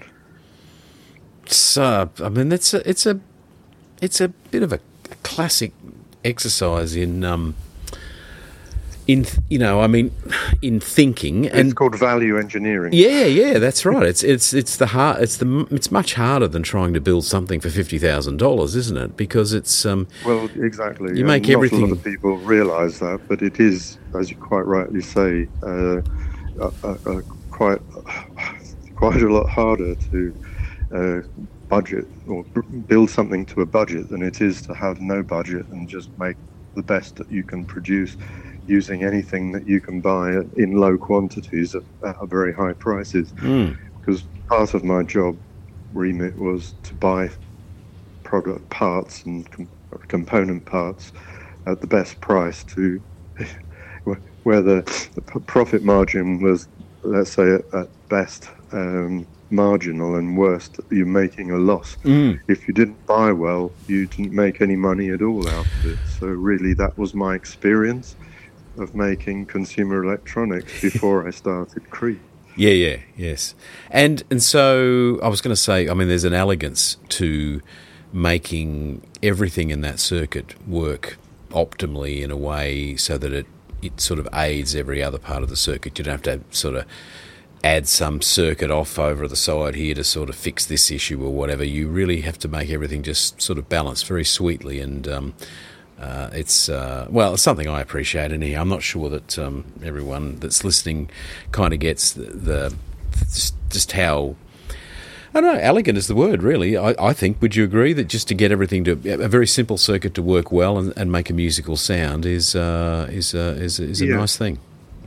So, I mean, it's a it's a it's a bit of a classic exercise in. Um, In you know, I mean, in thinking, and it's called value engineering. Yeah, yeah, that's right. It's it's it's the hard. It's the it's much harder than trying to build something for fifty thousand dollars, isn't it? Because it's um. Well, exactly. You make Not everything. A lot of people realise that, but it is, as you quite rightly say, uh, a, a, a quite quite a lot harder to uh, budget or build something to a budget than it is to have no budget and just make the best that you can produce. Using anything that you can buy in low quantities at, at very high prices. Mm. Because part of my job remit was to buy product parts and com- component parts at the best price to where the, the profit margin was, let's say, at, at best um, marginal and worst, you're making a loss. Mm. If you didn't buy well, you didn't make any money at all out of it. So really that was my experience. of making consumer electronics before I started Cree. Yeah, yeah, yes. And and so I was going to say, I mean, there's an elegance to making everything in that circuit work optimally in a way so that it, it sort of aids every other part of the circuit. You don't have to sort of add some circuit off over the side here to sort of fix this issue or whatever. You really have to make everything just sort of balance very sweetly, and um, uh, it's uh, well, it's something I appreciate. And I'm not sure that um, everyone that's listening kind of gets the, the just, just how, I don't know, elegant is the word, really. I, I think. Would you agree that just to get everything to a very simple circuit to work well and, and make a musical sound is uh, is uh, is is a yeah. nice thing?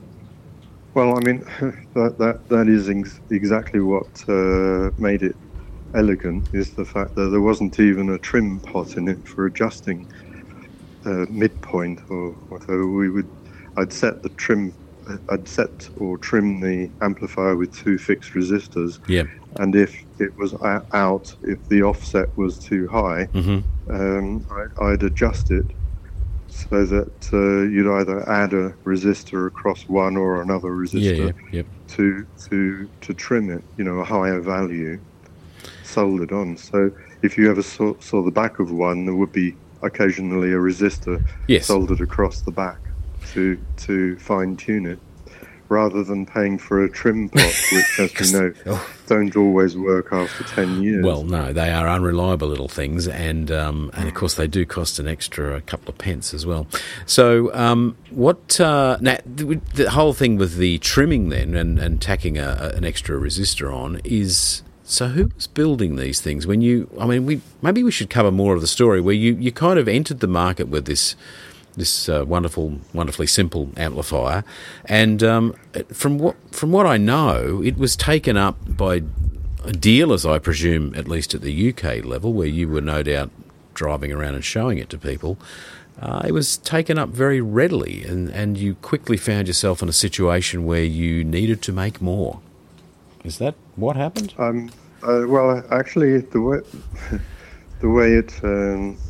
Well, I mean, that that, that is ex- exactly what uh, made it elegant, is the fact that there wasn't even a trim pot in it for adjusting uh, midpoint or whatever. We would, I'd set the trim, I'd set or trim the amplifier with two fixed resistors. Yeah. And if it was out, if the offset was too high, mm-hmm. um, I, I'd adjust it, so that uh, you'd either add a resistor across one or another resistor yeah, yeah, yep. to to to trim it, you know, a higher value soldered on. So if you ever saw, saw the back of one, there would be occasionally a resistor yes. soldered across the back to to fine tune it, rather than paying for a trim pot, which, as you know, oh. don't always work after ten years. Well, no, they are unreliable little things, and um, and of course they do cost an extra a couple of pence as well. So, um, what uh, now the, the whole thing with the trimming then and, and tacking a, an extra resistor on is. So who was building these things when you? I mean, we maybe we should cover more of the story where you, you kind of entered the market with this. This uh, wonderful, wonderfully simple amplifier, and um, from what from what I know, it was taken up by dealers, I presume, at least at the U K level, where you were no doubt driving around and showing it to people. Uh, it was taken up very readily, and, and you quickly found yourself in a situation where you needed to make more. Is that what happened? Um, uh, well, actually, the way the way it. Um,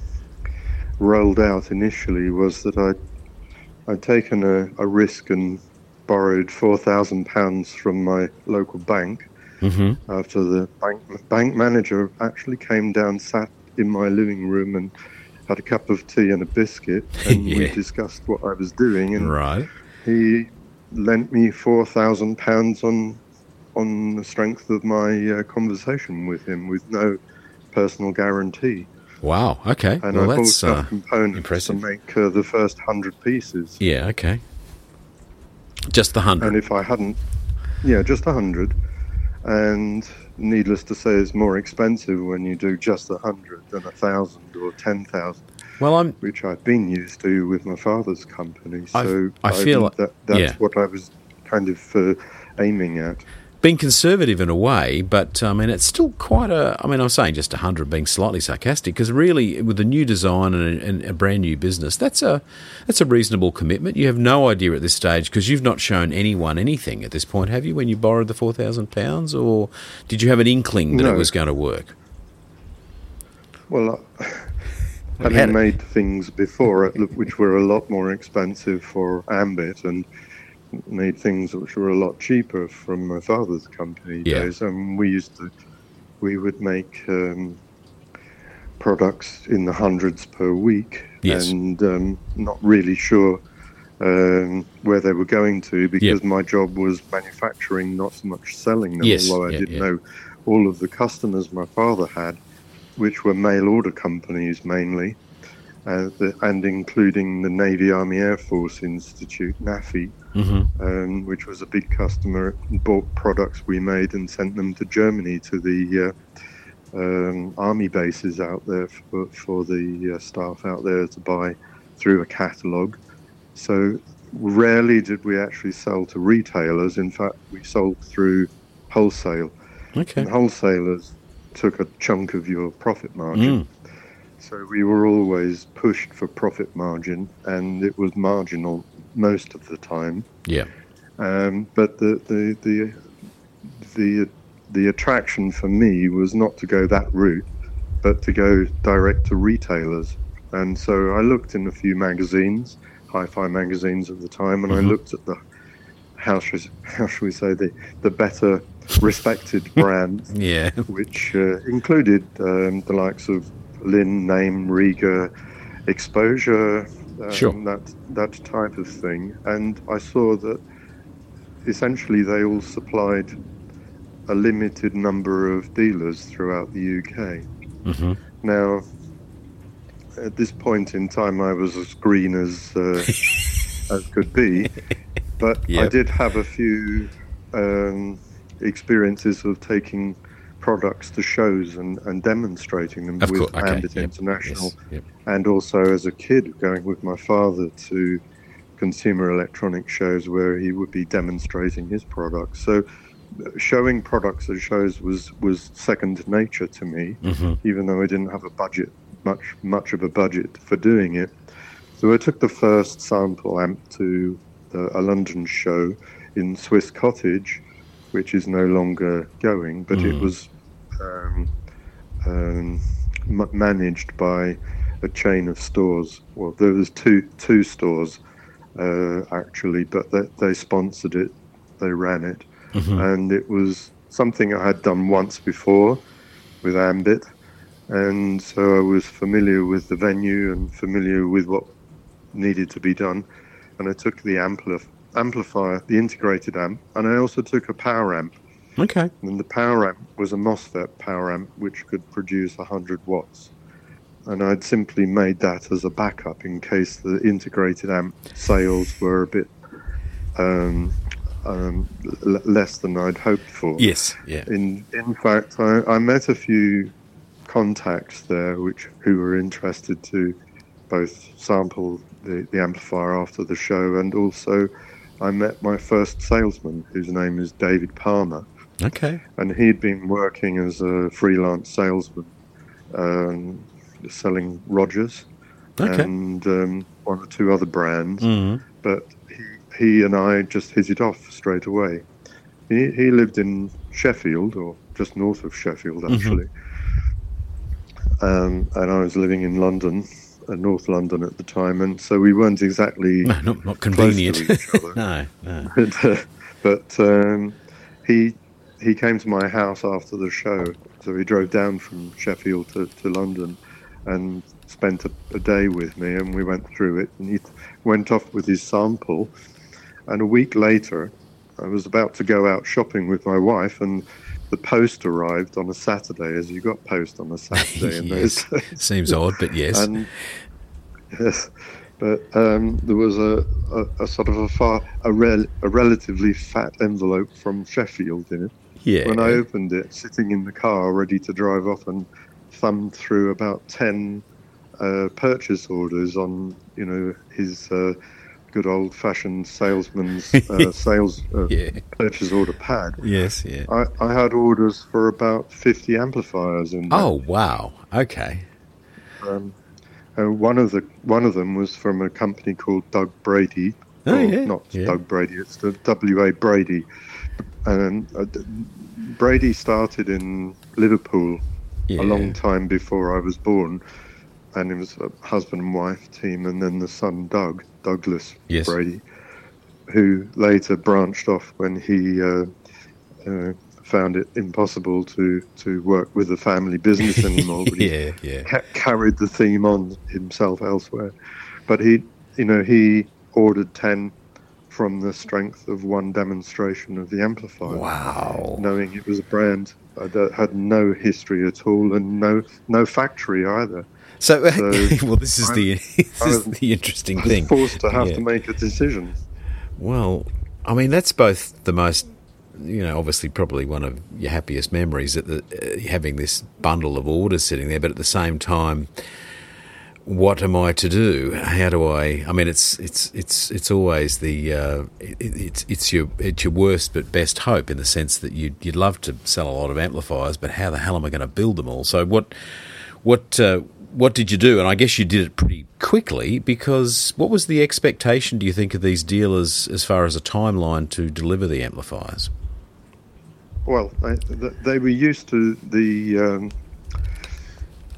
rolled out initially was that I'd, I'd taken a, a risk and borrowed four thousand pounds from my local bank. Mm-hmm. After the bank, bank manager actually came down, sat in my living room and had a cup of tea and a biscuit, and yeah. we discussed what I was doing, and right. he lent me four thousand pounds on on the strength of my uh, conversation with him, with no personal guarantee. Wow, okay. And well, I that's bought uh, components impressive. to make uh, the first hundred pieces. Yeah, okay. Just the hundred. And if I hadn't, yeah, just a hundred. And needless to say, it's more expensive when you do just a hundred than a thousand or ten thousand. Well, I'm, which I've been used to with my father's company. So I feel like, that that's yeah. what I was kind of uh, aiming at. Being conservative in a way, but I mean, it's still quite a. I mean, I'm saying just a hundred, being slightly sarcastic, because really, with a new design and a, and a brand new business, that's a that's a reasonable commitment. You have no idea at this stage because you've not shown anyone anything at this point, have you? When you borrowed the four thousand pounds, or did you have an inkling that no. it was going to work? Well, uh, having made things before, which were a lot more expensive for Ambit, and made things which were a lot cheaper from my father's company yeah. days. And we used to, we would make um, products in the hundreds per week, yes. and um, not really sure um, where they were going to, because yep. my job was manufacturing, not so much selling them. Yes. Although I yeah, did yeah. know all of the customers my father had, which were mail order companies mainly. Uh, the, and including the Navy Army Air Force Institute, NAFI, mm-hmm. um, which was a big customer, bought products we made and sent them to Germany to the uh, um, army bases out there for, for the uh, staff out there to buy through a catalogue. So rarely did we actually sell to retailers. In fact, we sold through wholesale. Okay. And wholesalers took a chunk of your profit margin. Mm. So we were always pushed for profit margin, and it was marginal most of the time. Yeah. Um, but the the the the the attraction for me was not to go that route, but to go direct to retailers. And so I looked in a few magazines, hi-fi magazines at the time, and mm-hmm. I looked at the how should how should we say the the better respected brands, yeah, which uh, included um, the likes of Lin, Name, Riga, Exposure, um, sure. that that type of thing, and I saw that essentially they all supplied a limited number of dealers throughout the U K. Mm-hmm. Now, at this point in time, I was as green as uh, as could be, but yep. I did have a few um, experiences of taking products to shows and, and demonstrating them of with course. Okay. Ambit yep. International, yes. yep. and also as a kid going with my father to consumer electronics shows where he would be demonstrating his products. So showing products at shows was, was second nature to me, mm-hmm. even though I didn't have a budget, much much of a budget for doing it. So I took the first sample amp to the, a London show in Swiss Cottage, which is no longer going, but mm. it was um, um, m- managed by a chain of stores. Well, there was two two stores uh, actually, but they, they sponsored it, they ran it, mm-hmm. and it was something I had done once before with Ambit, and so I was familiar with the venue and familiar with what needed to be done, and I took the ampli- amplifier, the integrated amp, and I also took a power amp. Okay. And the power amp was a MOSFET power amp which could produce one hundred watts. And I'd simply made that as a backup in case the integrated amp sales were a bit um, um, l- less than I'd hoped for. Yes, yeah. In in fact, I, I met a few contacts there which who were interested to both sample the, the amplifier after the show, and also I met my first salesman, whose name is David Palmer. Okay. And he'd been working as a freelance salesman, um, selling Rogers okay. and um, one or two other brands. Mm-hmm. But he, he and I just hit it off straight away. He, he lived in Sheffield, or just north of Sheffield, actually. Mm-hmm. Um, and I was living in London, uh, North London at the time, and so we weren't exactly no, not, not convenient. Close to each other. no, no. But, uh, but um, he he came to my house after the show, so he drove down from Sheffield to, to London and spent a, a day with me, and we went through it, and he went off with his sample, and a week later I was about to go out shopping with my wife, and the post arrived on a Saturday, as you got post on a Saturday. And yes. Seems odd, but yes. And, yes, but um, there was a, a, a sort of a far a, rel, a relatively fat envelope from Sheffield in it. Yeah. When I opened it, sitting in the car, ready to drive off, and thumbed through about ten uh, purchase orders on, you know, his uh, good old-fashioned salesman's uh, sales uh, yeah. purchase order pad. Yes, yeah. I, I had orders for about fifty amplifiers in there. Oh wow! Okay. Um, and one of the one of them was from a company called Doug Brady. Oh or yeah. Not yeah. Doug Brady. It's the W A Brady. And uh, Brady started in Liverpool yeah. a long time before I was born, and it was a husband and wife team, and then the son Doug, Douglas yes. Brady, who later branched off when he uh, uh, found it impossible to, to work with the family business anymore. But yeah, he yeah. ca- carried the theme on himself elsewhere. But he, you know, he ordered ten from the strength of one demonstration of the amplifier. Wow. Knowing it was a brand that had no history at all and no no factory either. So, so well, this is I'm, the this is the interesting I was thing. Forced to have yeah. to make a decision. Well, I mean, that's both the most, you know, obviously probably one of your happiest memories, that the, uh, having this bundle of orders sitting there, but at the same time, what am I to do? How do I? I mean, it's it's it's it's always the uh, it, it's it's your it's your worst but best hope, in the sense that you'd you'd love to sell a lot of amplifiers, but how the hell am I going to build them all? So what what uh, what did you do? And I guess you did it pretty quickly, because what was the expectation, do you think, of these dealers as far as a timeline to deliver the amplifiers? Well, they, they were used to the. Um,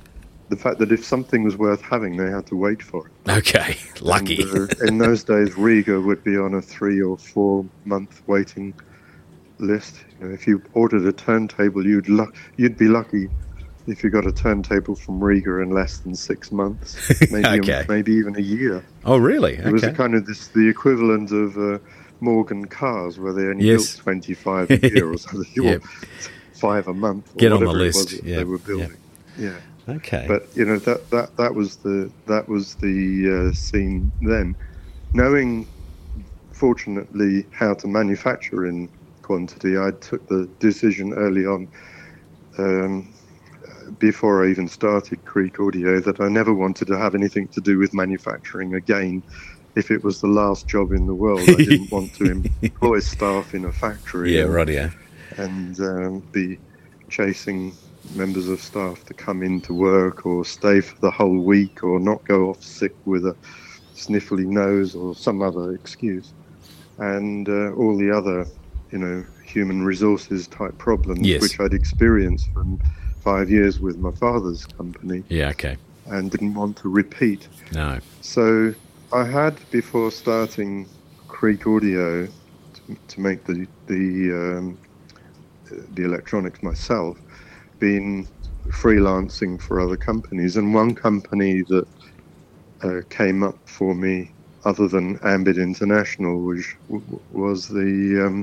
the fact that if something was worth having, they had to wait for it. Okay, lucky. And, uh, in those days, Riga would be on a three or four month waiting list. You know, if you ordered a turntable, you'd lu- you'd be lucky if you got a turntable from Riga in less than six months, maybe Okay. maybe even a year. Oh, really? Okay. It was a kind of this the equivalent of uh, Morgan cars, where they only Yes. built twenty-five a year or something, Yep. or five a month. Or Get on the whatever it list. was that Yep. they were building. Yeah. Okay. But you know that, that, that was the that was the uh, scene then. Knowing, fortunately, how to manufacture in quantity, I took the decision early on, um, before I even started Creek Audio, that I never wanted to have anything to do with manufacturing again. If it was the last job in the world, I didn't want to employ staff in a factory. Yeah, and, right, yeah. and um, be chasing members of staff to come into work or stay for the whole week or not go off sick with a sniffly nose or some other excuse, and uh, all the other, you know, human resources type problems, Yes. which I'd experienced from five years with my father's company Yeah, okay. and didn't want to repeat. No. So I had, before starting Creek Audio, to, to make the the um, the electronics myself, been freelancing for other companies, and one company that uh, came up for me, other than Ambit International, which w- was the um,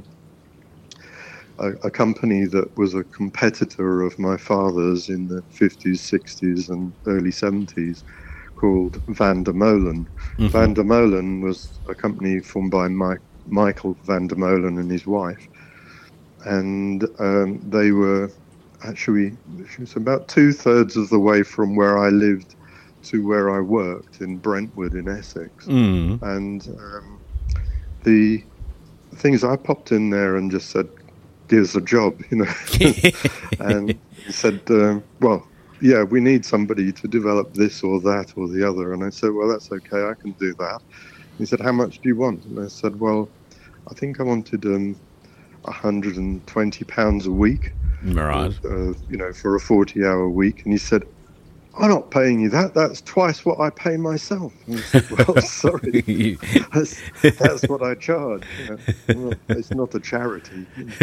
a, a company that was a competitor of my father's in the fifties, sixties, and early seventies, called Van der Molen. Mm-hmm. Van der Molen was a company formed by Mike, Michael Van der Molen and his wife, and um, they were actually she was about two thirds of the way from where I lived to where I worked in Brentwood in Essex. Mm. And um, the things I popped in there and just said, "Here's a job," you know, and he said, um, "Well, yeah, we need somebody to develop this or that or the other." And I said, "Well, that's okay, I can do that." He said, "How much do you want?" And I said, "Well, I think I wanted um, one hundred twenty pounds a week, Right. uh, you know, for a forty-hour week." And he said, "I'm not paying you that. That's twice what I pay myself." And I said, "Well, sorry, that's, that's what I charge. You know. Well, it's not a charity."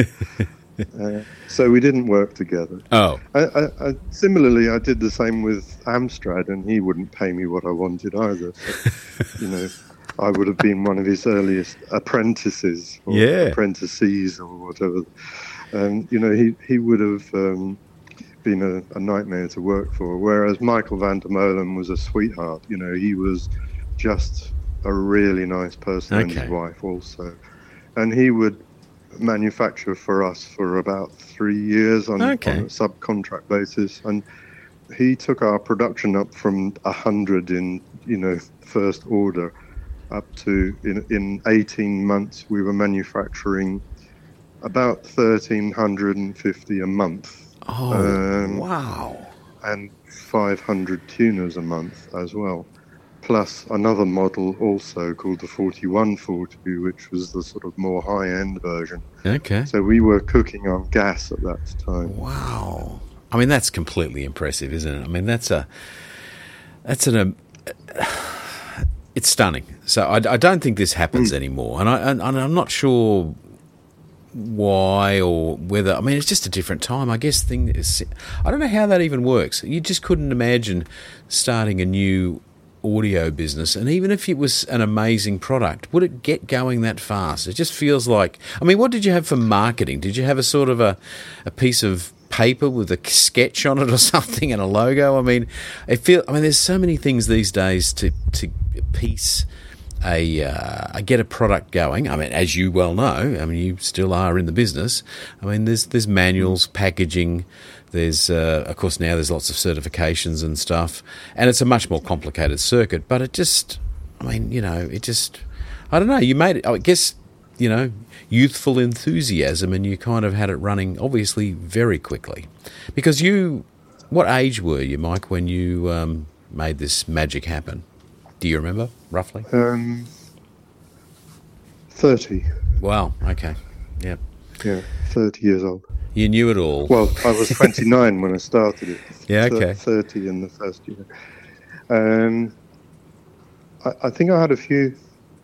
Uh, so we didn't work together. Oh. I, I, I, similarly, I did the same with Amstrad, and he wouldn't pay me what I wanted either. So, you know, I would have been one of his earliest apprentices or Yeah. apprentices or whatever. Um, you know, he, he would have um, been a, a nightmare to work for, whereas Michael Van der Molen was a sweetheart. You know, he was just a really nice person, and Okay. his wife also. And he would manufacture for us for about three years on, Okay. on a subcontract basis, and he took our production up from a hundred in, you know, first order up to in in eighteen months we were manufacturing about thirteen hundred fifty a month. Oh, Um, wow. and five hundred tuners a month as well, plus another model also called the forty-one forty, which was the sort of more high-end version. Okay. So we were cooking on gas at that time. Wow. I mean, that's completely impressive, isn't it? I mean, that's a, that's an, um, it's stunning. So I, I don't think this happens Mm. anymore. And, I, and I'm not sure why or whether, I mean, it's just a different time. I guess thing is, I don't know how that even works. You just couldn't imagine starting a new audio business, and even if it was an amazing product, would it get going that fast? It just feels like, I mean, what did you have for marketing? Did you have a sort of a, a piece of paper with a sketch on it or something and a logo? I mean, it feel, I mean, there's so many things these days to, to piece a, uh, get a product going. I mean, as you well know, I mean, you still are in the business. I mean, there's, there's manuals, packaging. There's, uh, of course, now there's lots of certifications and stuff, and it's a much more complicated circuit. But it just, I mean, you know, it just, I don't know. You made it, I guess, you know, youthful enthusiasm, and you kind of had it running, obviously, very quickly. Because you, what age were you, Mike, when you um, made this magic happen? Do you remember, roughly? Um, thirty. Wow, okay, yeah. Yeah, thirty years old. You knew it all. Well, I was twenty-nine when I started it. Yeah, okay. thirty in the first year. Um, I, I think I had a few,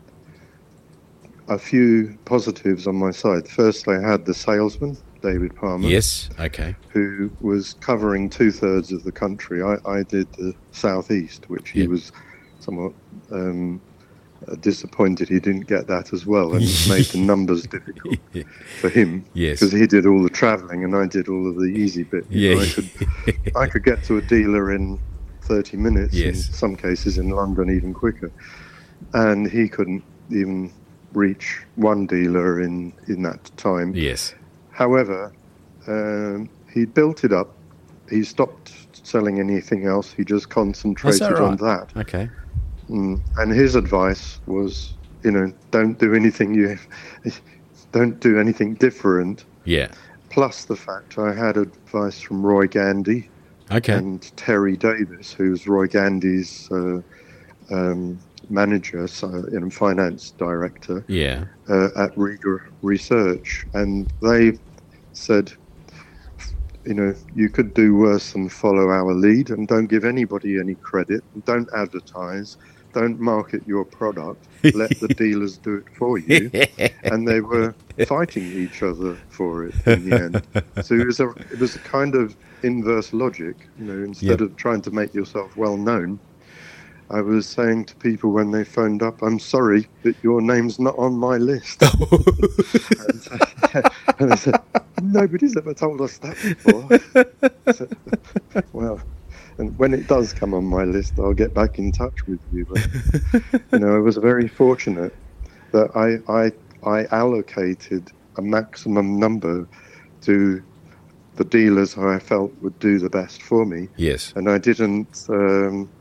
a few positives on my side. First, I had the salesman, David Palmer. Yes, okay. Who was covering two-thirds of the country. I, I did the southeast, which he Yep. was somewhat um, disappointed he didn't get that as well, and made the numbers difficult for him. Yes. Because he did all the travelling and I did all of the easy bit. You Yeah. know, I could I could get to a dealer in thirty minutes, Yes. in some cases in London even quicker. And he couldn't even reach one dealer in, in that time. Yes. However, um, he built it up. He stopped selling anything else. He just concentrated right? on that. Okay. Mm. And his advice was, you know, don't do anything you, don't do anything different. Yeah. Plus the fact I had advice from Roy Gandy Okay. and Terry Davis, who's Roy Gandy's uh, um, manager, so, you know, finance director Yeah. uh, at Riga Research, and they said, you know, you could do worse than follow our lead, and don't give anybody any credit, don't advertise, don't market your product, let the dealers do it for you. And they were fighting each other for it in the end. So it was a, it was a kind of inverse logic, you know, instead Yep. of trying to make yourself well known, I was saying to people when they phoned up, I'm sorry, but your name's not on my list. and, uh, and they said, nobody's ever told us that before. I said, well, and when it does come on my list, I'll get back in touch with you. But, you know, I was very fortunate that I, I, I allocated a maximum number to the dealers who I felt would do the best for me. Yes. And I didn't... Um,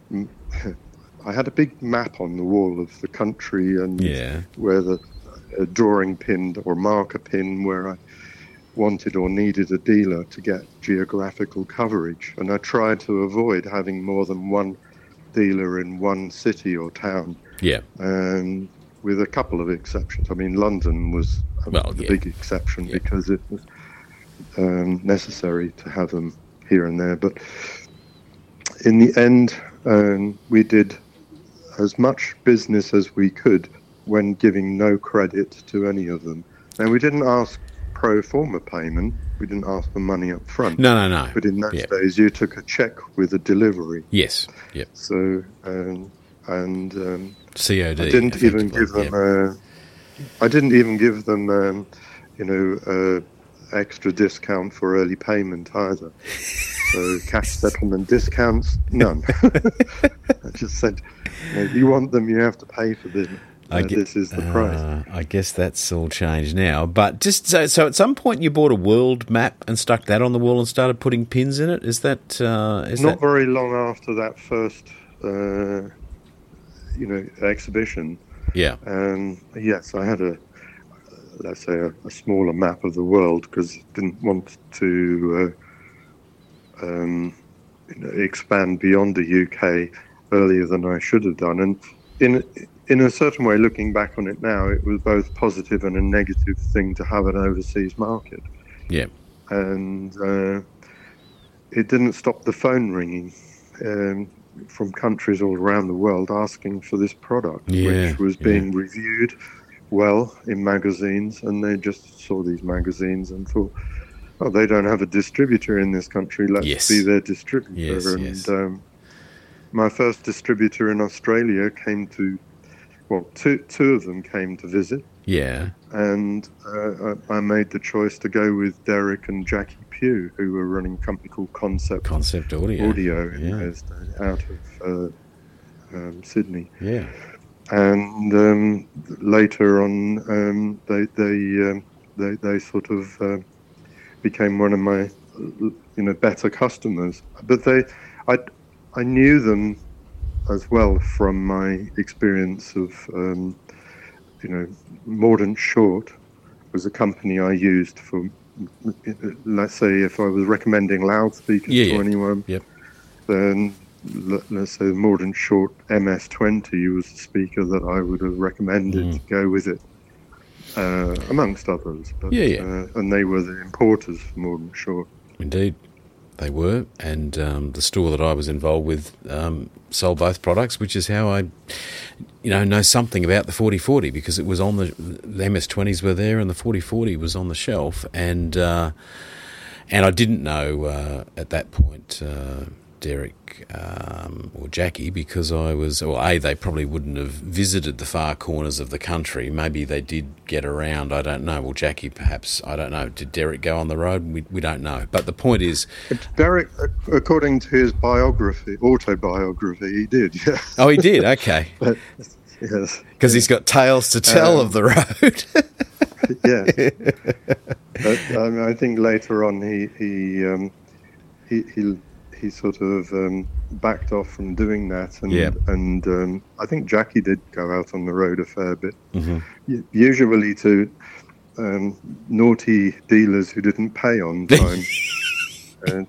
I had a big map on the wall of the country and Yeah. where the a drawing pin or marker pin where I wanted or needed a dealer to get geographical coverage. And I tried to avoid having more than one dealer in one city or town, Yeah. um, with a couple of exceptions. I mean, London was a, Well, the yeah. big exception Yeah. because it was um, necessary to have them here and there. But in the end, um, we did as much business as we could when giving no credit to any of them. Now, we didn't ask pro forma payment. We didn't ask for money up front. No, no, no. But in those Yeah. days, you took a check with a delivery. Yes. Yep. So, um, and um, C O D. I didn't even effectively. give them. Yep. Uh, I didn't even give them, um, you know, uh, extra discount for early payment either. So cash settlement discounts, none. I just said, you know, if you want them, you have to pay for them. Uh, I get- this is the price. Uh, I guess that's all changed now. But just so, so at some point you bought a world map and stuck that on the wall and started putting pins in it. Is that uh, is Not that very long after that first, uh, you know, exhibition. yeah? Um, yes, I had a, let's say, a, a smaller map of the world because I didn't want to uh, um, you know, expand beyond the U K earlier than I should have done. And in in a certain way, looking back on it now, it was both positive and a negative thing to have an overseas market. Yeah. And uh, it didn't stop the phone ringing um, from countries all around the world asking for this product, Yeah, which was yeah. being reviewed well in magazines, and they just saw these magazines and thought, oh, they don't have a distributor in this country, let's Yes. be their distributor. Yes, and yes. Um, my first distributor in Australia came to, well, two, two of them came to visit, Yeah. and uh, I I made the choice to go with Derek and Jackie Pugh, who were running a company called Concept Concept audio. Audio in Yeah. those days, out of uh, um, Sydney. Yeah. And um, later on, um, they they, um, they they sort of uh, became one of my you know better customers. But they, I I knew them as well from my experience of um, you know Mordaunt Short was a company I used for. Let's say if I was recommending loudspeakers Yeah, to yeah. anyone, Yep. then l- let's say the Mordaunt Short M S twenty was the speaker that I would have recommended Mm. to go with it. uh, amongst others. But, Yeah, yeah. Uh, and they were the importers for Morden Short. Indeed, they were, and um, the store that I was involved with um, sold both products, which is how I, you know, know something about the forty forty, because it was on the the M S twenties were there and the forty forty was on the shelf, and uh, and I didn't know uh, at that point, uh, Derek um, or Jackie, because I was, well, A, they probably wouldn't have visited the far corners of the country. Maybe they did get around, I don't know. Well, Jackie, perhaps, I don't know. Did Derek go on the road? We, we don't know. But the point is... Derek, according to his biography, autobiography, he did, yes. Oh, he did? Okay. But, yes. Because he's got tales to tell um, of the road. Yes. But um, I think later on he he um, he, he he sort of um, backed off from doing that, and yeah. and um, I think Jackie did go out on the road a fair bit, mm-hmm. usually to um, naughty dealers who didn't pay on time. uh,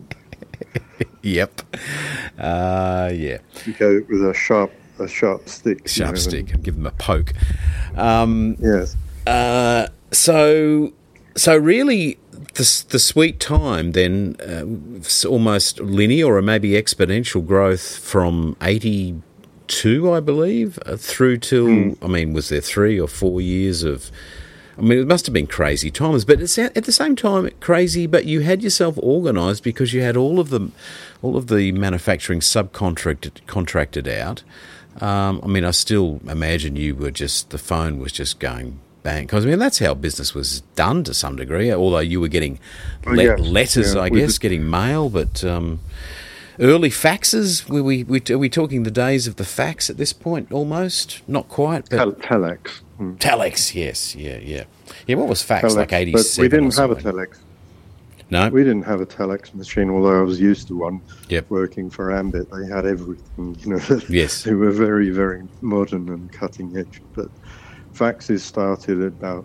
yep. Uh, yeah. You go with a sharp a sharp stick. Sharp you know, stick, and give them a poke. Um, yes. Uh, so so really. The, the sweet time then, uh, almost linear or maybe exponential growth from eighty-two, I believe, uh, through till, mm. I mean, was there three or four years of, I mean, it must have been crazy times, but it's at the same time crazy, but you had yourself organised because you had all of the, all of the manufacturing subcontracted contracted out. Um, I mean, I still imagine you were just, the phone was just going bang. Because, I mean, that's how business was done to some degree, although you were getting oh, le- yes. letters, yeah, I guess, did. getting mail, but um, early faxes, were we, we, are we talking the days of the fax at this point almost? Not quite, but... Tel- telex. Hmm. Telex, yes, yeah, yeah. Yeah, what was fax, telex, like eighty-seven? But we didn't have a telex. No? We didn't have a telex machine, although I was used to one. Yep. Working for Ambit. They had everything, you know. Yes. They were very, very modern and cutting edge, but... Faxes started at about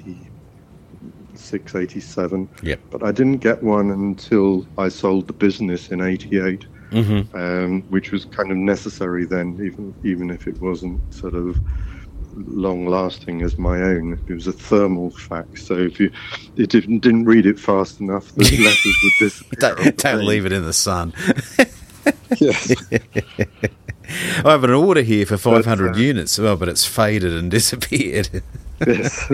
eighty-six, eighty-seven. Yep. But I didn't get one until I sold the business in eighty-eight, mm-hmm. um, which was kind of necessary then, even even if it wasn't sort of long-lasting as my own. It was a thermal fax, so if you, you didn't, didn't read it fast enough, the letters would disappear. don't don't leave it in the sun. Yes. I have an order here for five hundred but, uh, units, well, but it's faded and disappeared. Yes,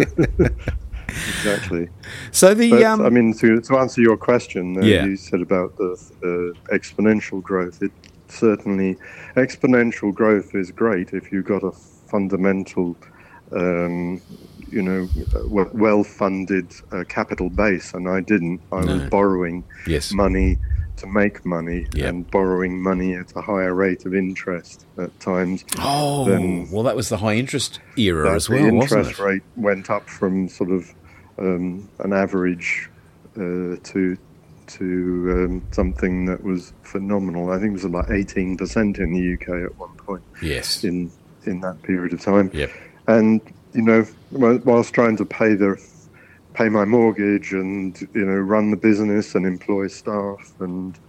exactly. So the, but, um, I mean, to, to answer your question, uh, yeah. you said about the uh, exponential growth. It certainly, exponential growth is great if you've got a fundamental, um, you know, w- well-funded uh, capital base, and I didn't. I no. was borrowing yes. money to make money yep. and borrowing money at a higher rate of interest at times. Oh, than well, that was the high interest era as well, the wasn't it? interest rate went up from sort of um, an average uh, to to um, something that was phenomenal. I think it was about eighteen percent in the U K at one point. Yes. In in that period of time. Yep. And you know, whilst trying to pay the pay my mortgage and, you know, run the business and employ staff and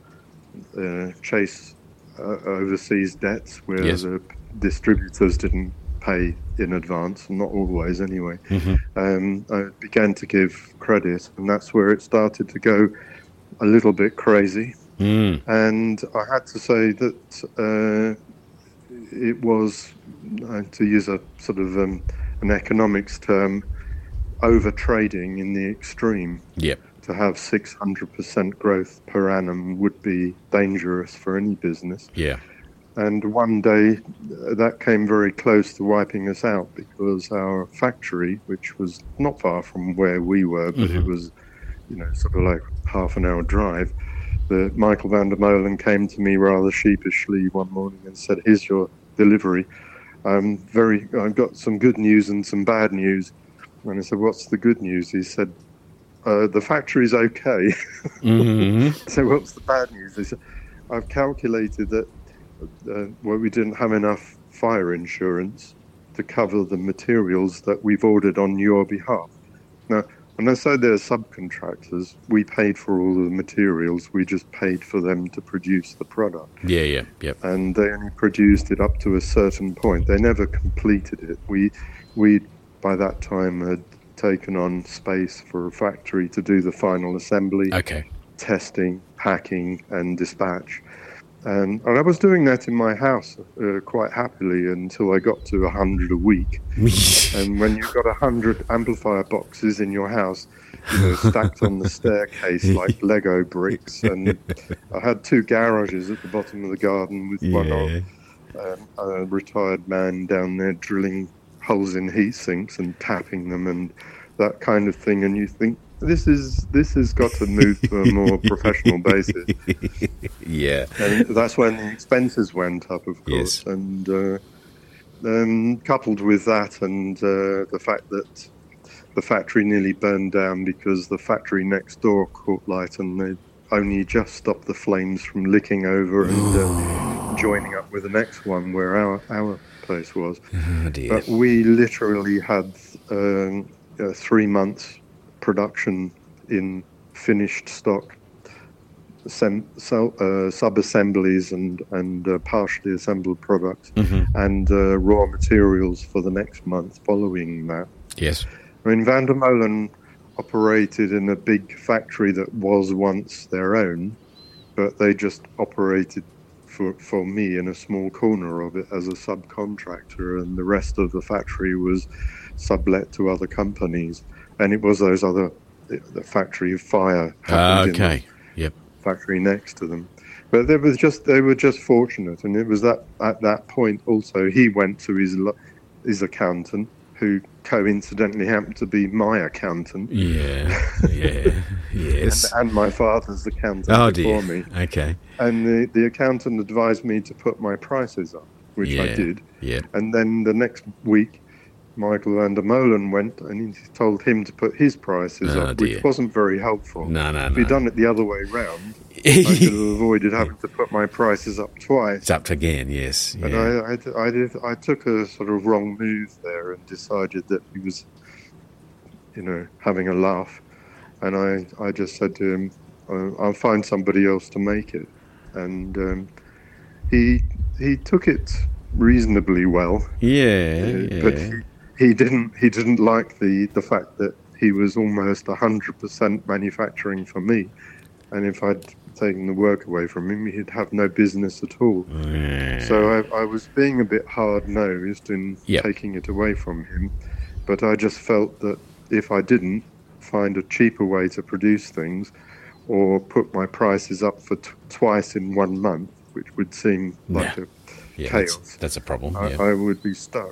uh, chase uh, overseas debts where yes. the distributors didn't pay in advance, not always anyway. Mm-hmm. Um, I began to give credit, and that's where it started to go a little bit crazy. Mm. And I had to say that uh, it was, uh, to use a sort of um, an economics term, over trading in the extreme. Yep. To have six hundred percent growth per annum would be dangerous for any business. Yeah. And one day uh, that came very close to wiping us out, because our factory, which was not far from where we were, but mm-hmm. it was, you know, sort of like half an hour drive, the Michael van der Molen came to me rather sheepishly one morning and said, "Here's your delivery. I'm very, I've got some good news and some bad news." And I said, "What's the good news?" He said, uh, "The factory's okay." Mm-hmm. So what's the bad news? He said, "I've calculated that uh, well, we didn't have enough fire insurance to cover the materials that we've ordered on your behalf." Now, when I say they're subcontractors, we paid for all the materials. We just paid for them to produce the product. Yeah, yeah, yep. And they only produced it up to a certain point. They never completed it. We, we by that time had taken on space for a factory to do the final assembly, Okay. testing, packing, and dispatch. And, and I was doing that in my house uh, quite happily until I got to one hundred a week. And when you've got one hundred amplifier boxes in your house, you know, stacked on the staircase like Lego bricks, and I had two garages at the bottom of the garden with one Yeah. um, a retired man down there drilling holes in heat sinks and tapping them and that kind of thing. And you think, this is this has got to move to a more professional basis. Yeah. And that's when the expenses went up, of course. Yes. And uh, um, coupled with that and uh, the fact that the factory nearly burned down because the factory next door caught light and they only just stopped the flames from licking over and uh, joining up with the next one where our, our place was. Oh, dear. But we literally had um, uh, three months production in finished stock, sem- so, uh, sub-assemblies and, and uh, partially assembled products, Mm-hmm. and uh, raw materials for the next month following that. Yes. I mean, Van der Molen operated in a big factory that was once their own, but they just operated for, for me in a small corner of it as a subcontractor, and the rest of the factory was sublet to other companies. And it was those other, the factory fire Ah, happened in okay. Yep. the factory next to them. But they was just they were just fortunate, and it was that at that point also he went to his lo- his accountant, who coincidentally happened to be my accountant. Yeah. Yeah. Yes. and, and my father's accountant Oh, before dear. me. Okay. And the, the accountant advised me to put my prices up, which Yeah. I did. Yeah. And then the next week, Michael van der Molen went and he told him to put his prices Oh, up, dear. which wasn't very helpful. No, no, If he'd no. done it the other way round, I could have avoided having to put my prices up twice. It's up again, yes. But Yeah. I, I, I did. I took a sort of wrong move there and decided that he was, you know, having a laugh, and I, I just said to him, uh, "I'll find somebody else to make it," and um, he he took it reasonably well, Yeah. uh, Yeah. but he, he didn't he didn't like the the fact that he was almost a hundred percent manufacturing for me, and if I'd taken the work away from him, he'd have no business at all. Yeah. So I, I was being a bit hard-nosed in Yep. taking it away from him, but I just felt that if I didn't find a cheaper way to produce things or put my prices up for t- twice in one month, which would seem like Yeah. a yeah, chaos, that's, that's a problem. I, Yeah. I would be stuck.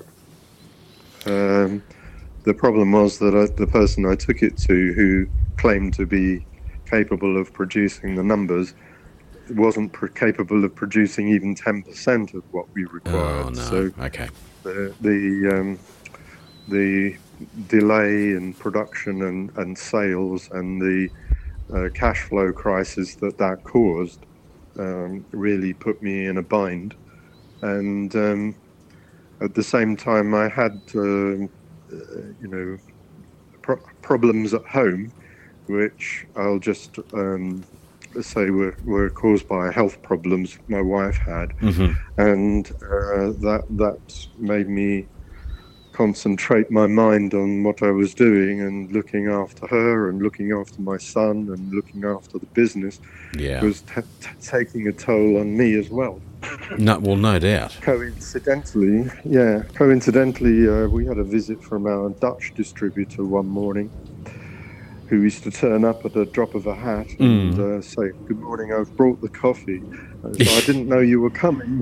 Um, the problem was that I, the person I took it to, who claimed to be capable of producing the numbers, wasn't pr- capable of producing even ten percent of what we required. Oh, no. So Okay. the the um, the delay in production and, and sales and the uh, cash flow crisis that that caused um, really put me in a bind. And um, at the same time, I had um, uh, you know pro- problems at home, which I'll just um, say were, were caused by health problems my wife had, Mm-hmm. and uh, that that made me concentrate my mind on what I was doing and looking after her and looking after my son and looking after the business Yeah. was t- t- taking a toll on me as well. No, well, no doubt. Coincidentally, yeah, coincidentally, uh, we had a visit from our Dutch distributor one morning, who used to turn up at a drop of a hat and Mm. uh, say, "Good morning, I've brought the coffee." Uh, so I didn't know you were coming.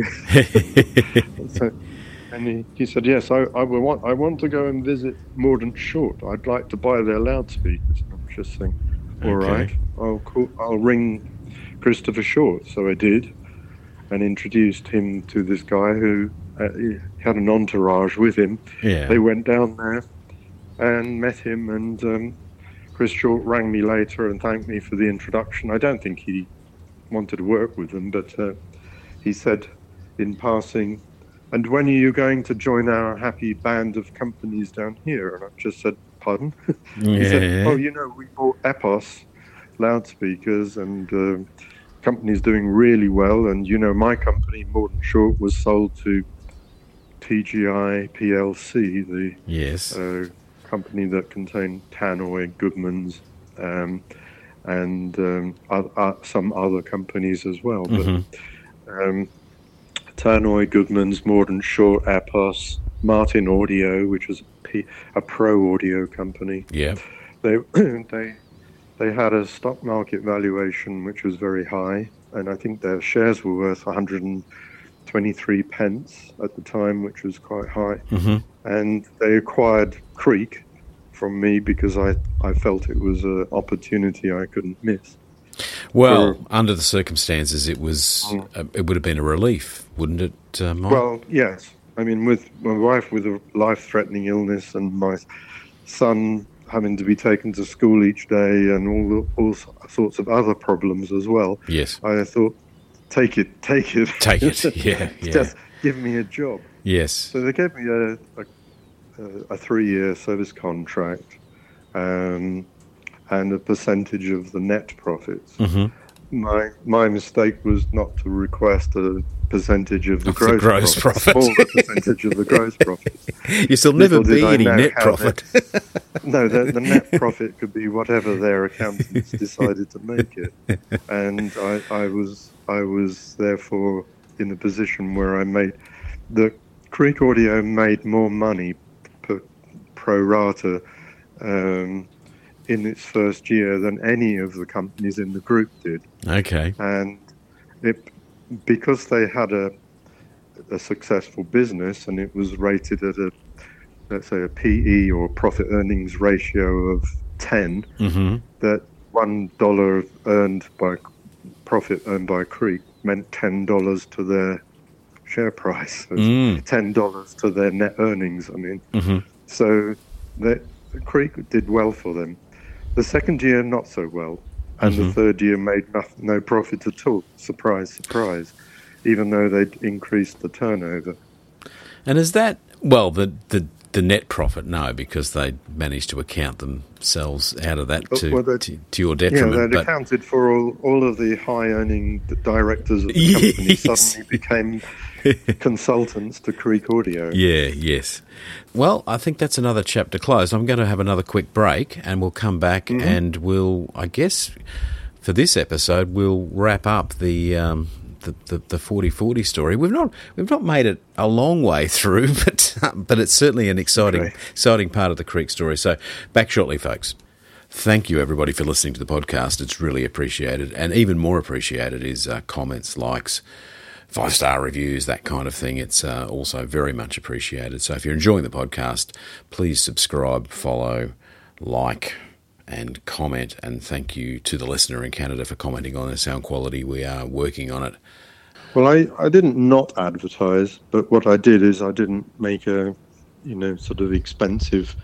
so, and he, he said, "Yes, I, I will want. I want to go and visit Mordaunt Short. I'd like to buy their loudspeakers." And I'm just saying, "All Okay. right, I'll call, I'll ring Christopher Short." So I did, and introduced him to this guy who uh, he had an entourage with him. Yeah. They went down there and met him, and um, Chris Short rang me later and thanked me for the introduction. I don't think he wanted to work with them, but uh, he said in passing, "And when are you going to join our happy band of companies down here?" And I just said, "Pardon?" He Yeah. said, "Oh, you know, we bought Epos loudspeakers, and uh, company's doing really well. And you know, my company, Mordaunt Short, was sold to T G I P L C, the yes. uh, company that contained Tannoy, Goodman's, um, and um, uh, uh, some other companies as well. Mm-hmm. But um, Tannoy, Goodman's, Mordaunt Shaw, Apos, Martin Audio, which was a, P, a pro audio company. Yeah. They they they had a stock market valuation which was very high, and I think their shares were worth one hundred twenty-three pence at the time, which was quite high. Mm-hmm. And they acquired Creek from me because I, I felt it was an opportunity I couldn't miss. Well, For, under the circumstances, it was mm. uh, it would have been a relief, wouldn't it, uh, Mike? Well, yes. I mean, with my wife with a life-threatening illness and my son having to be taken to school each day and all the, all sorts of other problems as well. Yes. I thought, take it, take it. Take it, yeah, yeah. Just give me a job. Yes. So they gave me a, a, a three-year service contract um, and a percentage of the net profits. Mm-hmm. My my mistake was not to request a percentage of the Of gross, the gross profit. profit. Smaller percentage of the gross profit. You shall never Little did be I any know net how profit. they- No, the, the net profit could be whatever their accountants decided to make it, and I, I was I was therefore in a position where I made the Creek Audio made more money per pro rata um, in its first year than any of the companies in the group did, Okay. and it because they had a a successful business and it was rated at a let's say a P E or profit earnings ratio of ten, Mm-hmm. that one dollar earned by profit earned by Creek meant ten dollars to their share price, Mm. ten dollars to their net earnings. I mean, Mm-hmm. so the Creek did well for them. The second year, not so well, and Mhm. the third year made no, no profit at all. Surprise, surprise! Even though they'd increased the turnover. And is that, well, the, the, the net profit? No, because they managed to account themselves out of that to, Well, they- to, to your Yeah, detriment. they'd but accounted for all, all of the high-earning d- directors of the company Yes. suddenly became consultants to Creek Audio. Yeah, yes. Well, I think that's another chapter closed. I'm going to have another quick break and we'll come back Mm-hmm. and we'll, I guess, for this episode, we'll wrap up the... Um, The, the, the forty forty story. We've not we've not made it a long way through, but but it's certainly an exciting Okay. exciting part of the Creek story. So back shortly, folks. Thank you everybody for listening to the podcast. It's really appreciated, and even more appreciated is uh, comments, likes, five star reviews, that kind of thing. It's uh, also very much appreciated. So if you're enjoying the podcast, please subscribe, follow, like, and comment, and thank you to the listener in Canada for commenting on the sound quality. We are working on it. Well, I, I didn't not advertise, but what I did is I didn't make a, you know, sort of expensive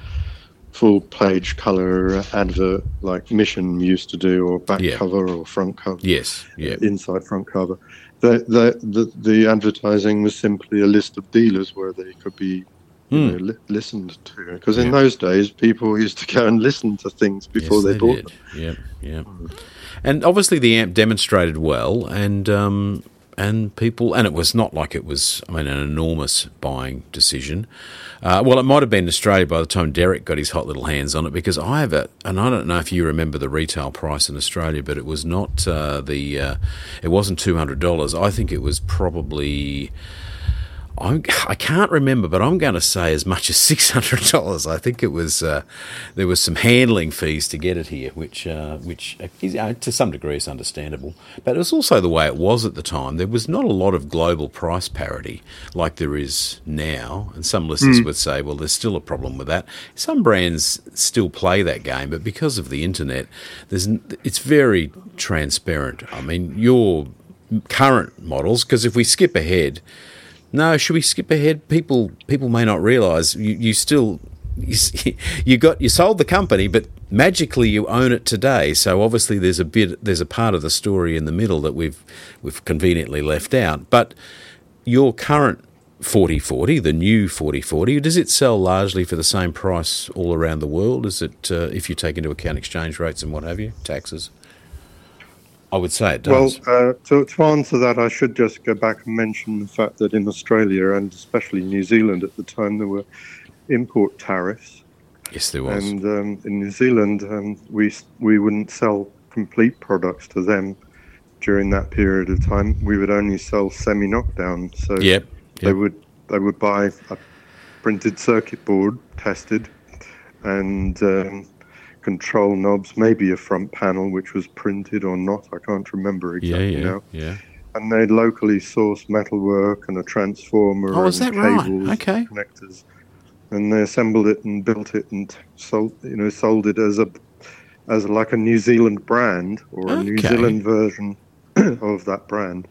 full-page colour advert like Mission used to do, or back Yeah. cover or front cover. Yes, yeah. Inside front cover. The, the the the advertising was simply a list of dealers where they could be, you Mm. know, li- listened to. Because in Yeah. those days, people used to go and listen to things before Yes, they, bought did. them. Yeah, yeah. And obviously the amp demonstrated well, and um, and people, and it was not like it was, I mean, an enormous buying decision. Uh, well, it might have been in Australia by the time Derek got his hot little hands on it, because I have it, and I don't know if you remember the retail price in Australia, but it was not uh, the, uh, it wasn't two hundred dollars. I think it was probably... I'm, I can't remember, but I'm going to say as much as six hundred dollars. I think it was, uh, there was some handling fees to get it here, which, uh, which is, uh, to some degree is understandable. But it was also the way it was at the time. There was not a lot of global price parity like there is now. And some listeners would say, well, there's still a problem with that. Some brands still play that game, but because of the internet, there's, it's very transparent. I mean, your current models, because if we skip ahead... No, should we skip ahead? People people may not realise you, you still you, you got you sold the company, but magically you own it today. So obviously there's a bit there's a part of the story in the middle that we've we've conveniently left out. But your current forty forty, the new forty forty, does it sell largely for the same price all around the world? Is it uh, if you take into account exchange rates and what have you, taxes? I would say it does. Well, uh, to, to answer that, I should just go back and mention the fact that in Australia and especially New Zealand at the time, there were import tariffs. Yes, there was. And um, in New Zealand, um, we we wouldn't sell complete products to them during that period of time. We would only sell semi-knockdown. So yep, yep. they would they would buy a printed circuit board, tested, and um, control knobs, maybe a front panel which was printed or not. I can't remember exactly yeah, yeah, now. Yeah. And they'd locally source metalwork and a transformer oh, and is that cables, right? Okay. and connectors. And they assembled it and built it and sold, you know, sold it as a, as like a New Zealand brand or a okay. New Zealand version of that brand.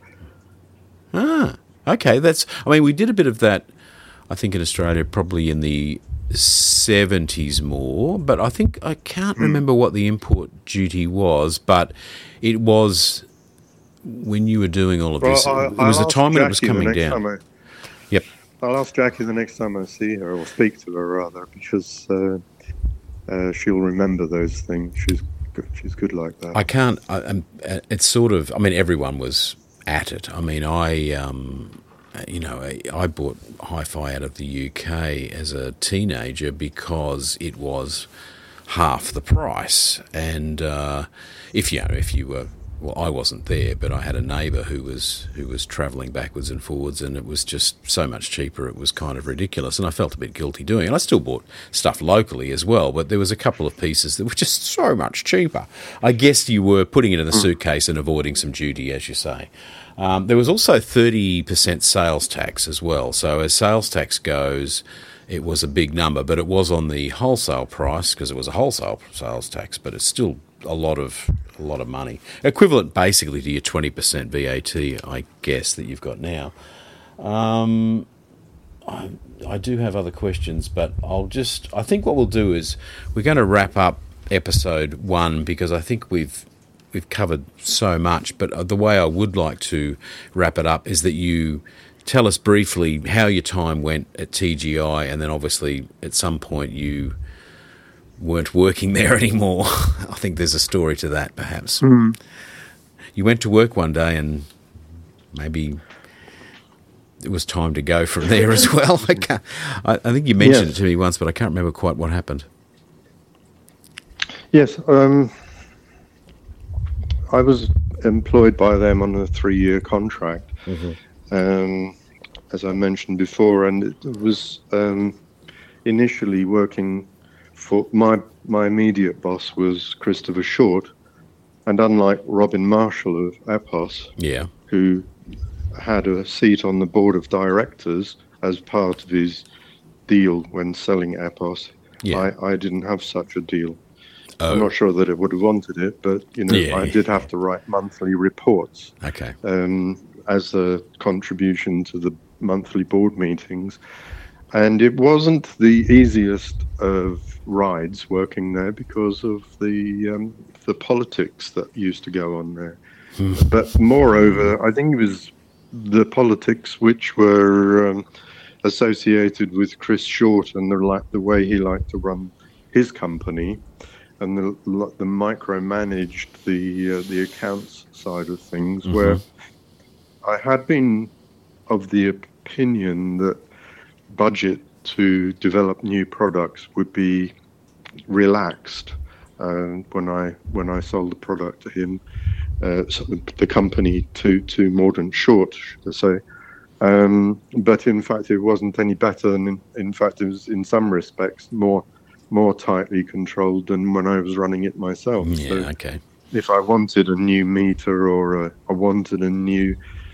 Ah, okay. That's. I mean, we did a bit of that. I think in Australia, probably in the seventies more, but I think I can't mm. remember what the import duty was. But it was when you were doing all of well, this. I, it was I'll the time Jackie when it was coming down. I, yep. I'll ask Jackie the next time I see her, or speak to her rather, because uh, uh, she'll remember those things. She's good, she's good like that. I can't. I, I'm, it's sort of. I mean, everyone was at it. I mean, I, um, you know, I, I bought hi-fi out of the U K as a teenager because it was half the price, and uh, if you know, if you were. Well, I wasn't there, but I had a neighbour who was who was travelling backwards and forwards, and it was just so much cheaper. It was kind of ridiculous, and I felt a bit guilty doing it. I still bought stuff locally as well, but there was a couple of pieces that were just so much cheaper. I guess you were putting it in the suitcase and avoiding some duty, as you say. Um, there was also thirty percent sales tax as well. So as sales tax goes, it was a big number, but it was on the wholesale price because it was a wholesale sales tax, but it's still a lot of a lot of money, equivalent basically to your twenty percent V A T, I guess, that you've got now. Um, I, I do have other questions, but I'll just I think what we'll do is we're going to wrap up episode one because I think we've we've covered so much. But the way I would like to wrap it up is that you tell us briefly how your time went at T G I, and then obviously at some point you weren't working there anymore. I think there's a story to that, perhaps. Mm. You went to work one day and maybe it was time to go from there as well. I, can't, I, I think you mentioned yes. it to me once, but I can't remember quite what happened. Yes, um, I was employed by them on a three-year contract, mm-hmm. um, as I mentioned before, and it was um, initially working for my my immediate boss was Christopher Short, and unlike Robin Marshall of Epos, yeah, who had a seat on the board of directors as part of his deal when selling Epos, yeah. I, I didn't have such a deal. Oh. I'm not sure that I would have wanted it, but you know, yeah, I yeah. did have to write monthly reports. Okay. Um, as a contribution to the monthly board meetings, and it wasn't the easiest of rides working there because of the um, the politics that used to go on there. Hmm. But moreover, I think it was the politics which were um, associated with Chris Short and the like the way he liked to run his company, and the the micromanaged the uh, the accounts side of things, mm-hmm. where I had been of the opinion that budget to develop new products would be relaxed uh, when I when I sold the product to him, uh, so the company to to Mordaunt Short, should I say. Um, but in fact, it wasn't any better, and in, in fact, it was in some respects more more tightly controlled than when I was running it myself. Yeah, so okay. If I wanted a new meter or a, I wanted a new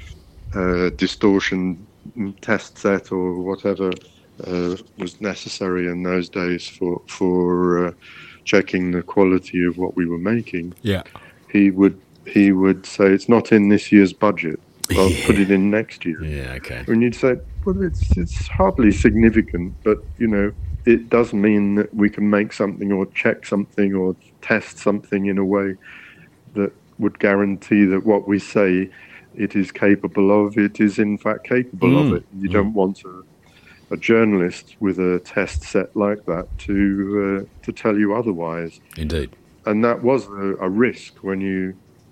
uh, distortion test set or whatever uh, was necessary in those days for for uh, checking the quality of what we were making, yeah, he would he would say it's not in this year's budget. I'll yeah. put it in next year. Yeah, okay. And you'd say, well, it's it's hardly significant, but you know, it does mean that we can make something or check something or test something in a way that would guarantee that what we say it is capable of, it is in fact capable mm. of it. You mm. don't want a, a journalist with a test set like that to uh, to tell you otherwise. Indeed. And that was a, a risk when you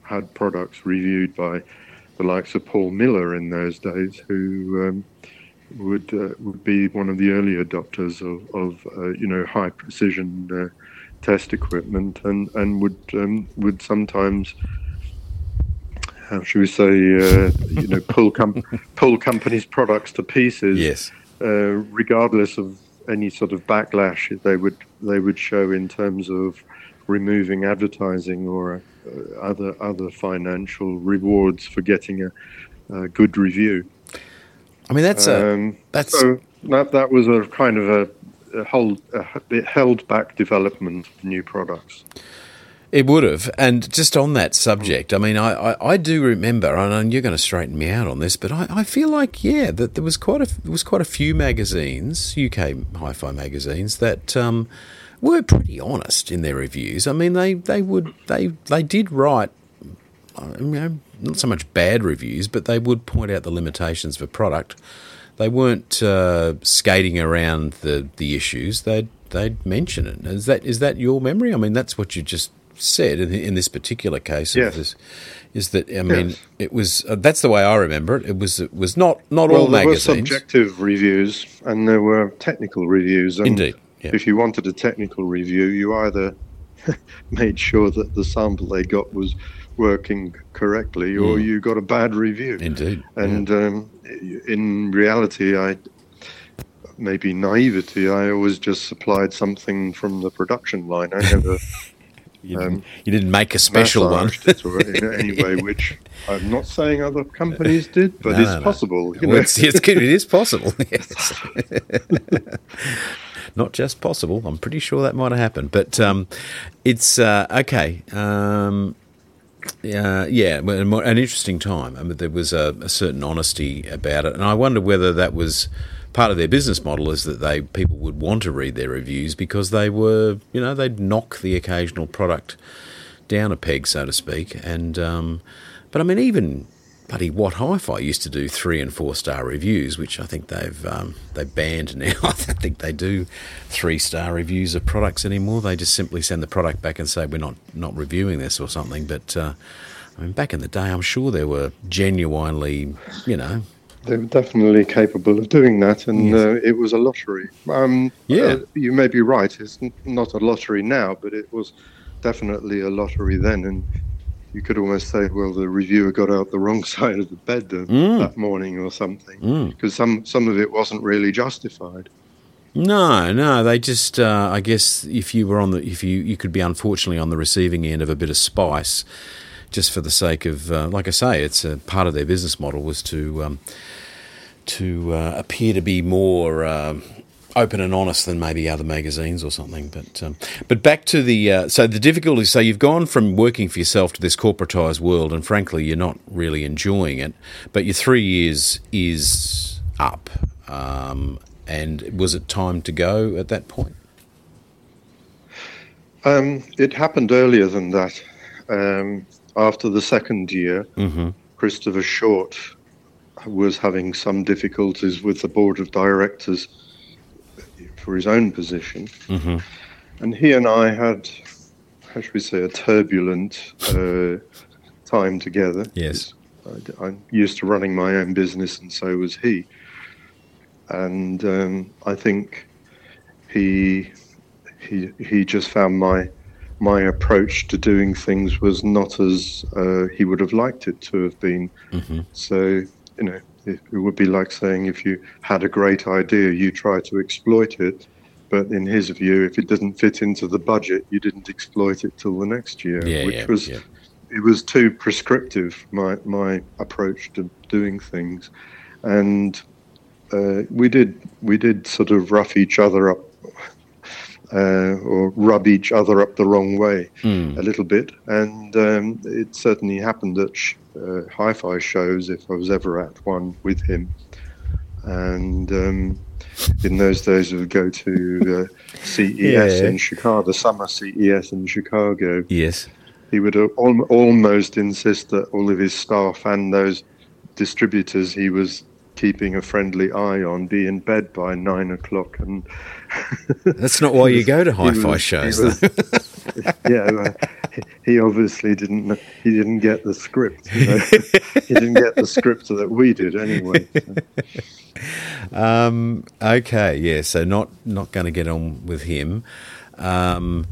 had products reviewed by the likes of Paul Miller in those days, who um, would uh, would be one of the early adopters of, of uh, you know, high precision uh, test equipment, and and would um, would sometimes, how should we say, uh, you know, pull com- pull companies' products to pieces. Yes. Uh, regardless of any sort of backlash they would they would show in terms of removing advertising or uh, other other financial rewards for getting a, a good review. I mean, that's a um, that's so that that was a kind of a, a hold a held back development of new products. It would have. And just on that subject, I mean, I, I, I do remember, and you're going to straighten me out on this, but I, I feel like, yeah, that there was quite a there was quite a few magazines, U K hi-fi magazines, that um, were pretty honest in their reviews. I mean, they, they would they they did write, you know, not so much bad reviews, but they would point out the limitations of a product. They weren't uh, skating around the, the issues. They'd they'd mention it. Is that is that your memory? I mean, that's what you just said in, in this particular case. Yes. Of this, is that I mean, yes. it was uh, that's the way I remember it. It was it was not not well, all there magazines. were subjective reviews and there were technical reviews. And Indeed. Yeah. If you wanted a technical review, you either made sure that the sample they got was working correctly, or Mm. you got a bad review. Indeed. And yeah. um, in reality, I maybe naivety, I always just supplied something from the production line. I never you, um, didn't, you didn't make a special one. it or in any way, which I'm not saying other companies did, but No, it's no, no. possible. You Well, know? it's, it's, it is possible. Yes. Not just possible. I'm pretty sure that might have happened. But um, it's uh, okay. Um, uh, yeah, an interesting time. I mean, there was a, a certain honesty about it, and I wonder whether that was part of their business model, is that they people would want to read their reviews because they were, you know, they'd knock the occasional product down a peg, so to speak. And um, but I mean, even bloody What Hi-Fi used to do three and four star reviews, which I think they've um, they banned now. I don't think they do three star reviews of products anymore. They just simply send the product back and say we're not not reviewing this or something. But uh, I mean, back in the day, I'm sure there were genuinely, you know. They were definitely capable of doing that, and Yes. uh, it was a lottery. Um, Yeah. uh, you may be right. It's n- not a lottery now, but it was definitely a lottery then. And you could almost say, well, the reviewer got out the wrong side of the bed uh, Mm. that morning or something, Mm. because some, some of it wasn't really justified. No, no, they just. Uh, I guess if you were on the, if you you could be unfortunately on the receiving end of a bit of spice, just for the sake of, uh, like I say, it's a part of their business model was to um, to uh, appear to be more um, open and honest than maybe other magazines or something. But um, but back to the uh, so the difficulties. So you've gone from working for yourself to this corporatised world, and frankly, you're not really enjoying it. But your three years is up. Um, and was it time to go at that point? Um, it happened earlier than that. Um, after the second year, Mm-hmm. Christopher Short was having some difficulties with the board of directors for his own position. Mm-hmm. And he and I had, how should we say, a turbulent uh, time together. Yes. I, I'm used to running my own business, and so was he. And um, I think he he he just found my my approach to doing things was not as uh, he would have liked it to have been. Mm-hmm. So, you know, it, it would be like saying if you had a great idea, you try to exploit it. But in his view, if it didn't fit into the budget, you didn't exploit it till the next year, Yeah, which yeah, was yeah. it was too prescriptive, my my approach to doing things. And uh, we did we did sort of rough each other up, uh, or rub each other up the wrong way Mm. a little bit. And um, it certainly happened at sh- uh, hi-fi shows, if I was ever at one with him. And um, in those days, we would go to uh, C E S Yeah. in Chicago, the summer C E S in Chicago. Yes. He would al- almost insist that all of his staff and those distributors he was keeping a friendly eye on be in bed by nine o'clock. And That's not why you go to he hi-fi was- shows, he was- though. yeah, uh, he obviously didn't. He didn't get the script. You know? He didn't get the script that we did anyway. So. Um, okay, yeah. So not not going to get on with him. Um,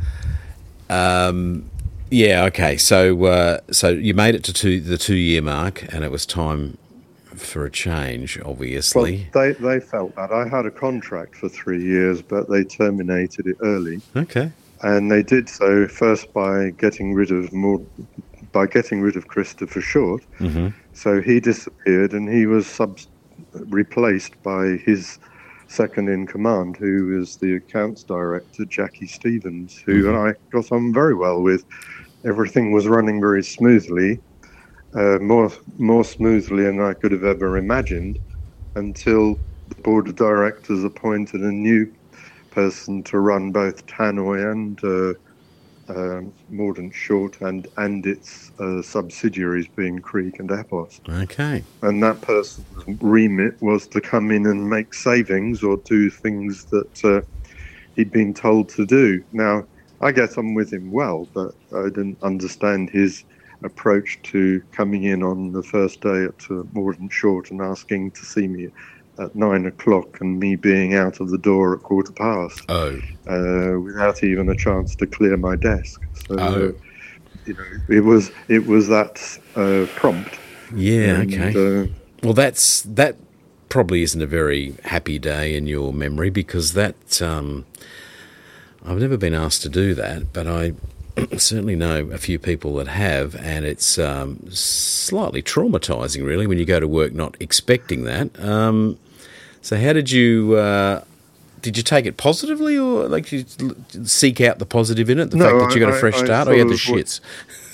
um, yeah. Okay. So uh, so you made it to two, the two year mark, and it was time for a change. Obviously, well, they they felt that I had a contract for three years, but they terminated it early. Okay. And they did so first by getting rid of more, by getting rid of Christopher Short. Mm-hmm. So he disappeared, and he was sub- replaced by his second in command, who was the accounts director, Jackie Stevens, who mm-hmm. I got on very well with. Everything was running very smoothly, uh, more more smoothly than I could have ever imagined, until the board of directors appointed a new person to run both Tannoy and uh, uh, Mordaunt Short and and its uh, subsidiaries being Creek and Epos. Okay. And that person's remit was to come in and make savings or do things that uh, he'd been told to do. Now, I get on with him well, but I didn't understand his approach to coming in on the first day at uh, Mordaunt Short and asking to see me at nine o'clock and me being out of the door at quarter past. Oh. Uh, without even a chance to clear my desk. So, oh. uh, you know, it was it was that uh, prompt. Yeah. And, okay. Uh, well, that's that probably isn't a very happy day in your memory, because that um, I've never been asked to do that, but I certainly know a few people that have, and it's um, slightly traumatising, really, when you go to work not expecting that. Um, so, how did you? Uh, did you take it positively, or like you seek out the positive in it? The no, fact that you got I, a fresh I, start, I or you had the w- shits?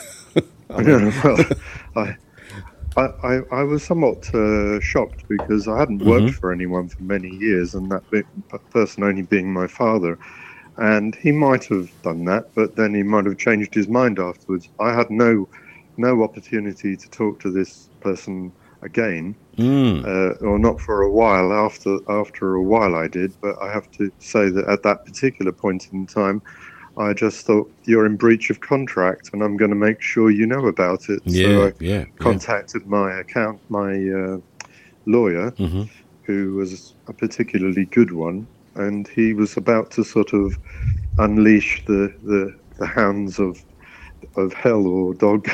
I mean, well, I, I, I was somewhat uh, shocked because I hadn't worked mm-hmm. for anyone for many years, and that big person only being my father. And he might have done that, but then he might have changed his mind afterwards. I had no no opportunity to talk to this person again, mm. uh, or not for a while. After after a while I did, but I have to say that at that particular point in time, I just thought, you're in breach of contract, and I'm going to make sure you know about it. Yeah, so I yeah, contacted yeah. my account, my uh, lawyer, mm-hmm. who was a particularly good one. And he was about to sort of unleash the, the, the hounds of of hell or dog,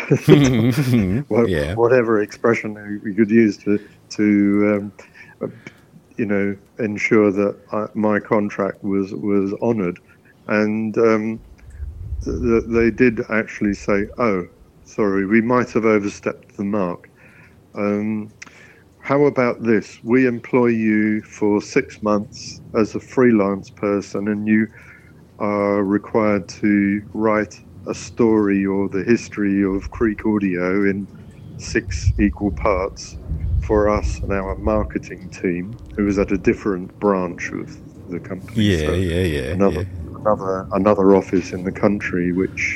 what, yeah. whatever expression we could use to to um, you know ensure that I, my contract was was honoured. And um, th- th- they did actually say, "Oh, sorry, we might have overstepped the mark. Um, How about this? We employ you for six months as a freelance person, and you are required to write a story or the history of Creek Audio in six equal parts for us and our marketing team, who is at a different branch of the company. Yeah, so yeah, yeah. Another, yeah. another, another office in the country, which,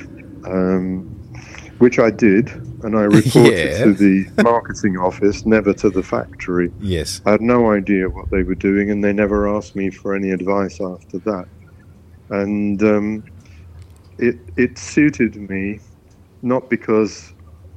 um, which I did. And I reported yeah. to the marketing office, never to the factory. Yes. I had no idea what they were doing, and they never asked me for any advice after that. And um, it it suited me, not because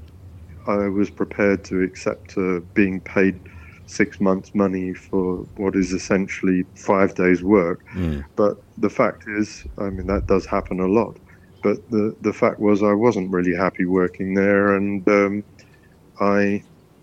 I was prepared to accept uh, being paid six months' money for what is essentially five days' work, mm. but the fact is, I mean, that does happen a lot. But the, the fact was I wasn't really happy working there, and um, I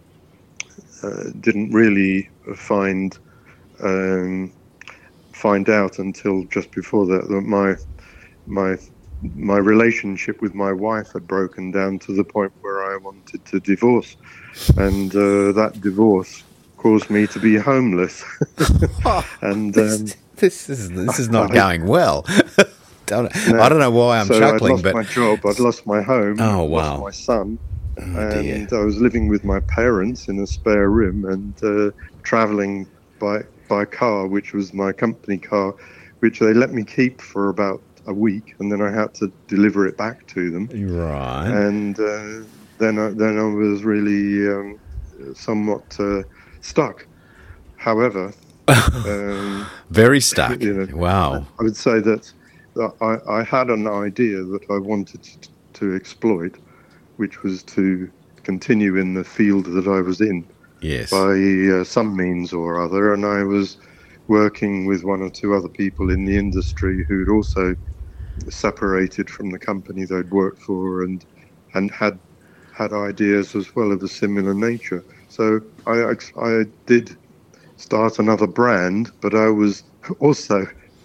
uh, didn't really find um, find out until just before that that my my my relationship with my wife had broken down to the point where I wanted to divorce, and uh, that divorce caused me to be homeless. and um, this, this is this is not I, going well. No, I don't know why I'm so chuckling, I'd lost but my job, I'd lost my home, oh I'd wow, lost my son, oh, and dear. I was living with my parents in a spare room and uh, travelling by by car, which was my company car, which they let me keep for about a week, and then I had to deliver it back to them. Right. And uh, then I, then I was really um, somewhat uh, stuck. However, um, very stuck. You know, wow. I would say that I, I had an idea that I wanted to, to exploit, which was to continue in the field that I was in. Yes. By uh, some means or other, and I was working with one or two other people in the industry who'd also separated from the company they'd worked for and and had had ideas as well of a similar nature. So I, I did start another brand, but I was also,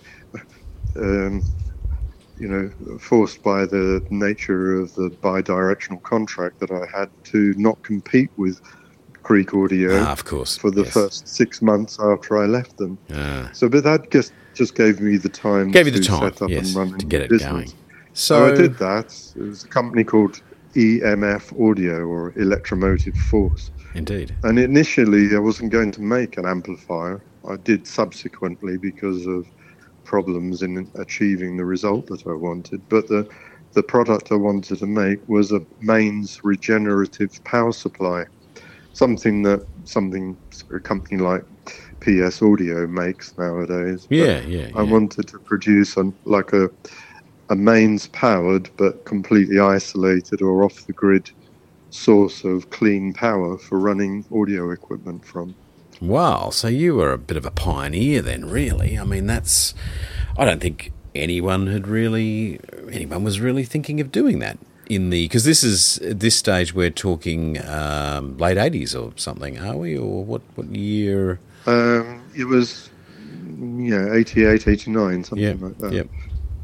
um, you know, forced by the nature of the bi-directional contract that I had to not compete with Creek Audio ah, of course. for the yes. first six months after I left them. Ah. So, but that just just gave me the time Gave to you the time, set up yes, and run to get it business. going. So, So I did that. It was a company called E M F Audio, or Electromotive Force. Indeed. And initially, I wasn't going to make an amplifier. I did subsequently because of problems in achieving the result that I wanted. But the the product I wanted to make was a mains regenerative power supply. Something that something a company like P S Audio makes nowadays. Yeah, yeah, I yeah. wanted to produce a, like a a mains powered but completely isolated or off the grid source of clean power for running audio equipment from. Wow, so you were a bit of a pioneer then, really. I mean, that's I don't think anyone had really anyone was really thinking of doing that. In the because this is at this stage we're talking um, late eighties or something, are we? Or what? What year? Um, it was yeah, eighty-eight, eighty-nine, something Yep, like that. Yep.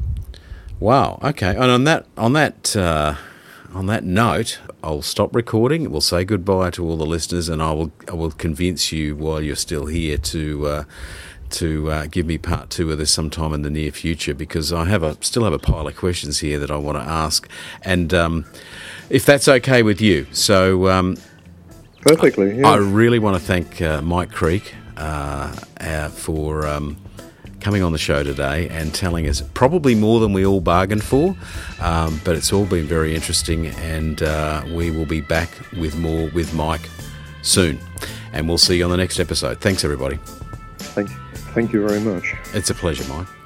Wow. Okay. And on that on that uh, on that note, I'll stop recording. We'll say goodbye to all the listeners, and I will I will convince you while you're still here to. Uh, to uh, give me part two of this sometime in the near future, because I have a still have a pile of questions here that I want to ask, and um, if that's okay with you. So um, Perfectly, yeah. I really want to thank uh, Mike Creek uh, uh, for um, coming on the show today and telling us probably more than we all bargained for, um, but it's all been very interesting, and uh, we will be back with more with Mike soon, and we'll see you on the next episode. Thanks, everybody. Thank you. Thank you very much. It's a pleasure, Mike.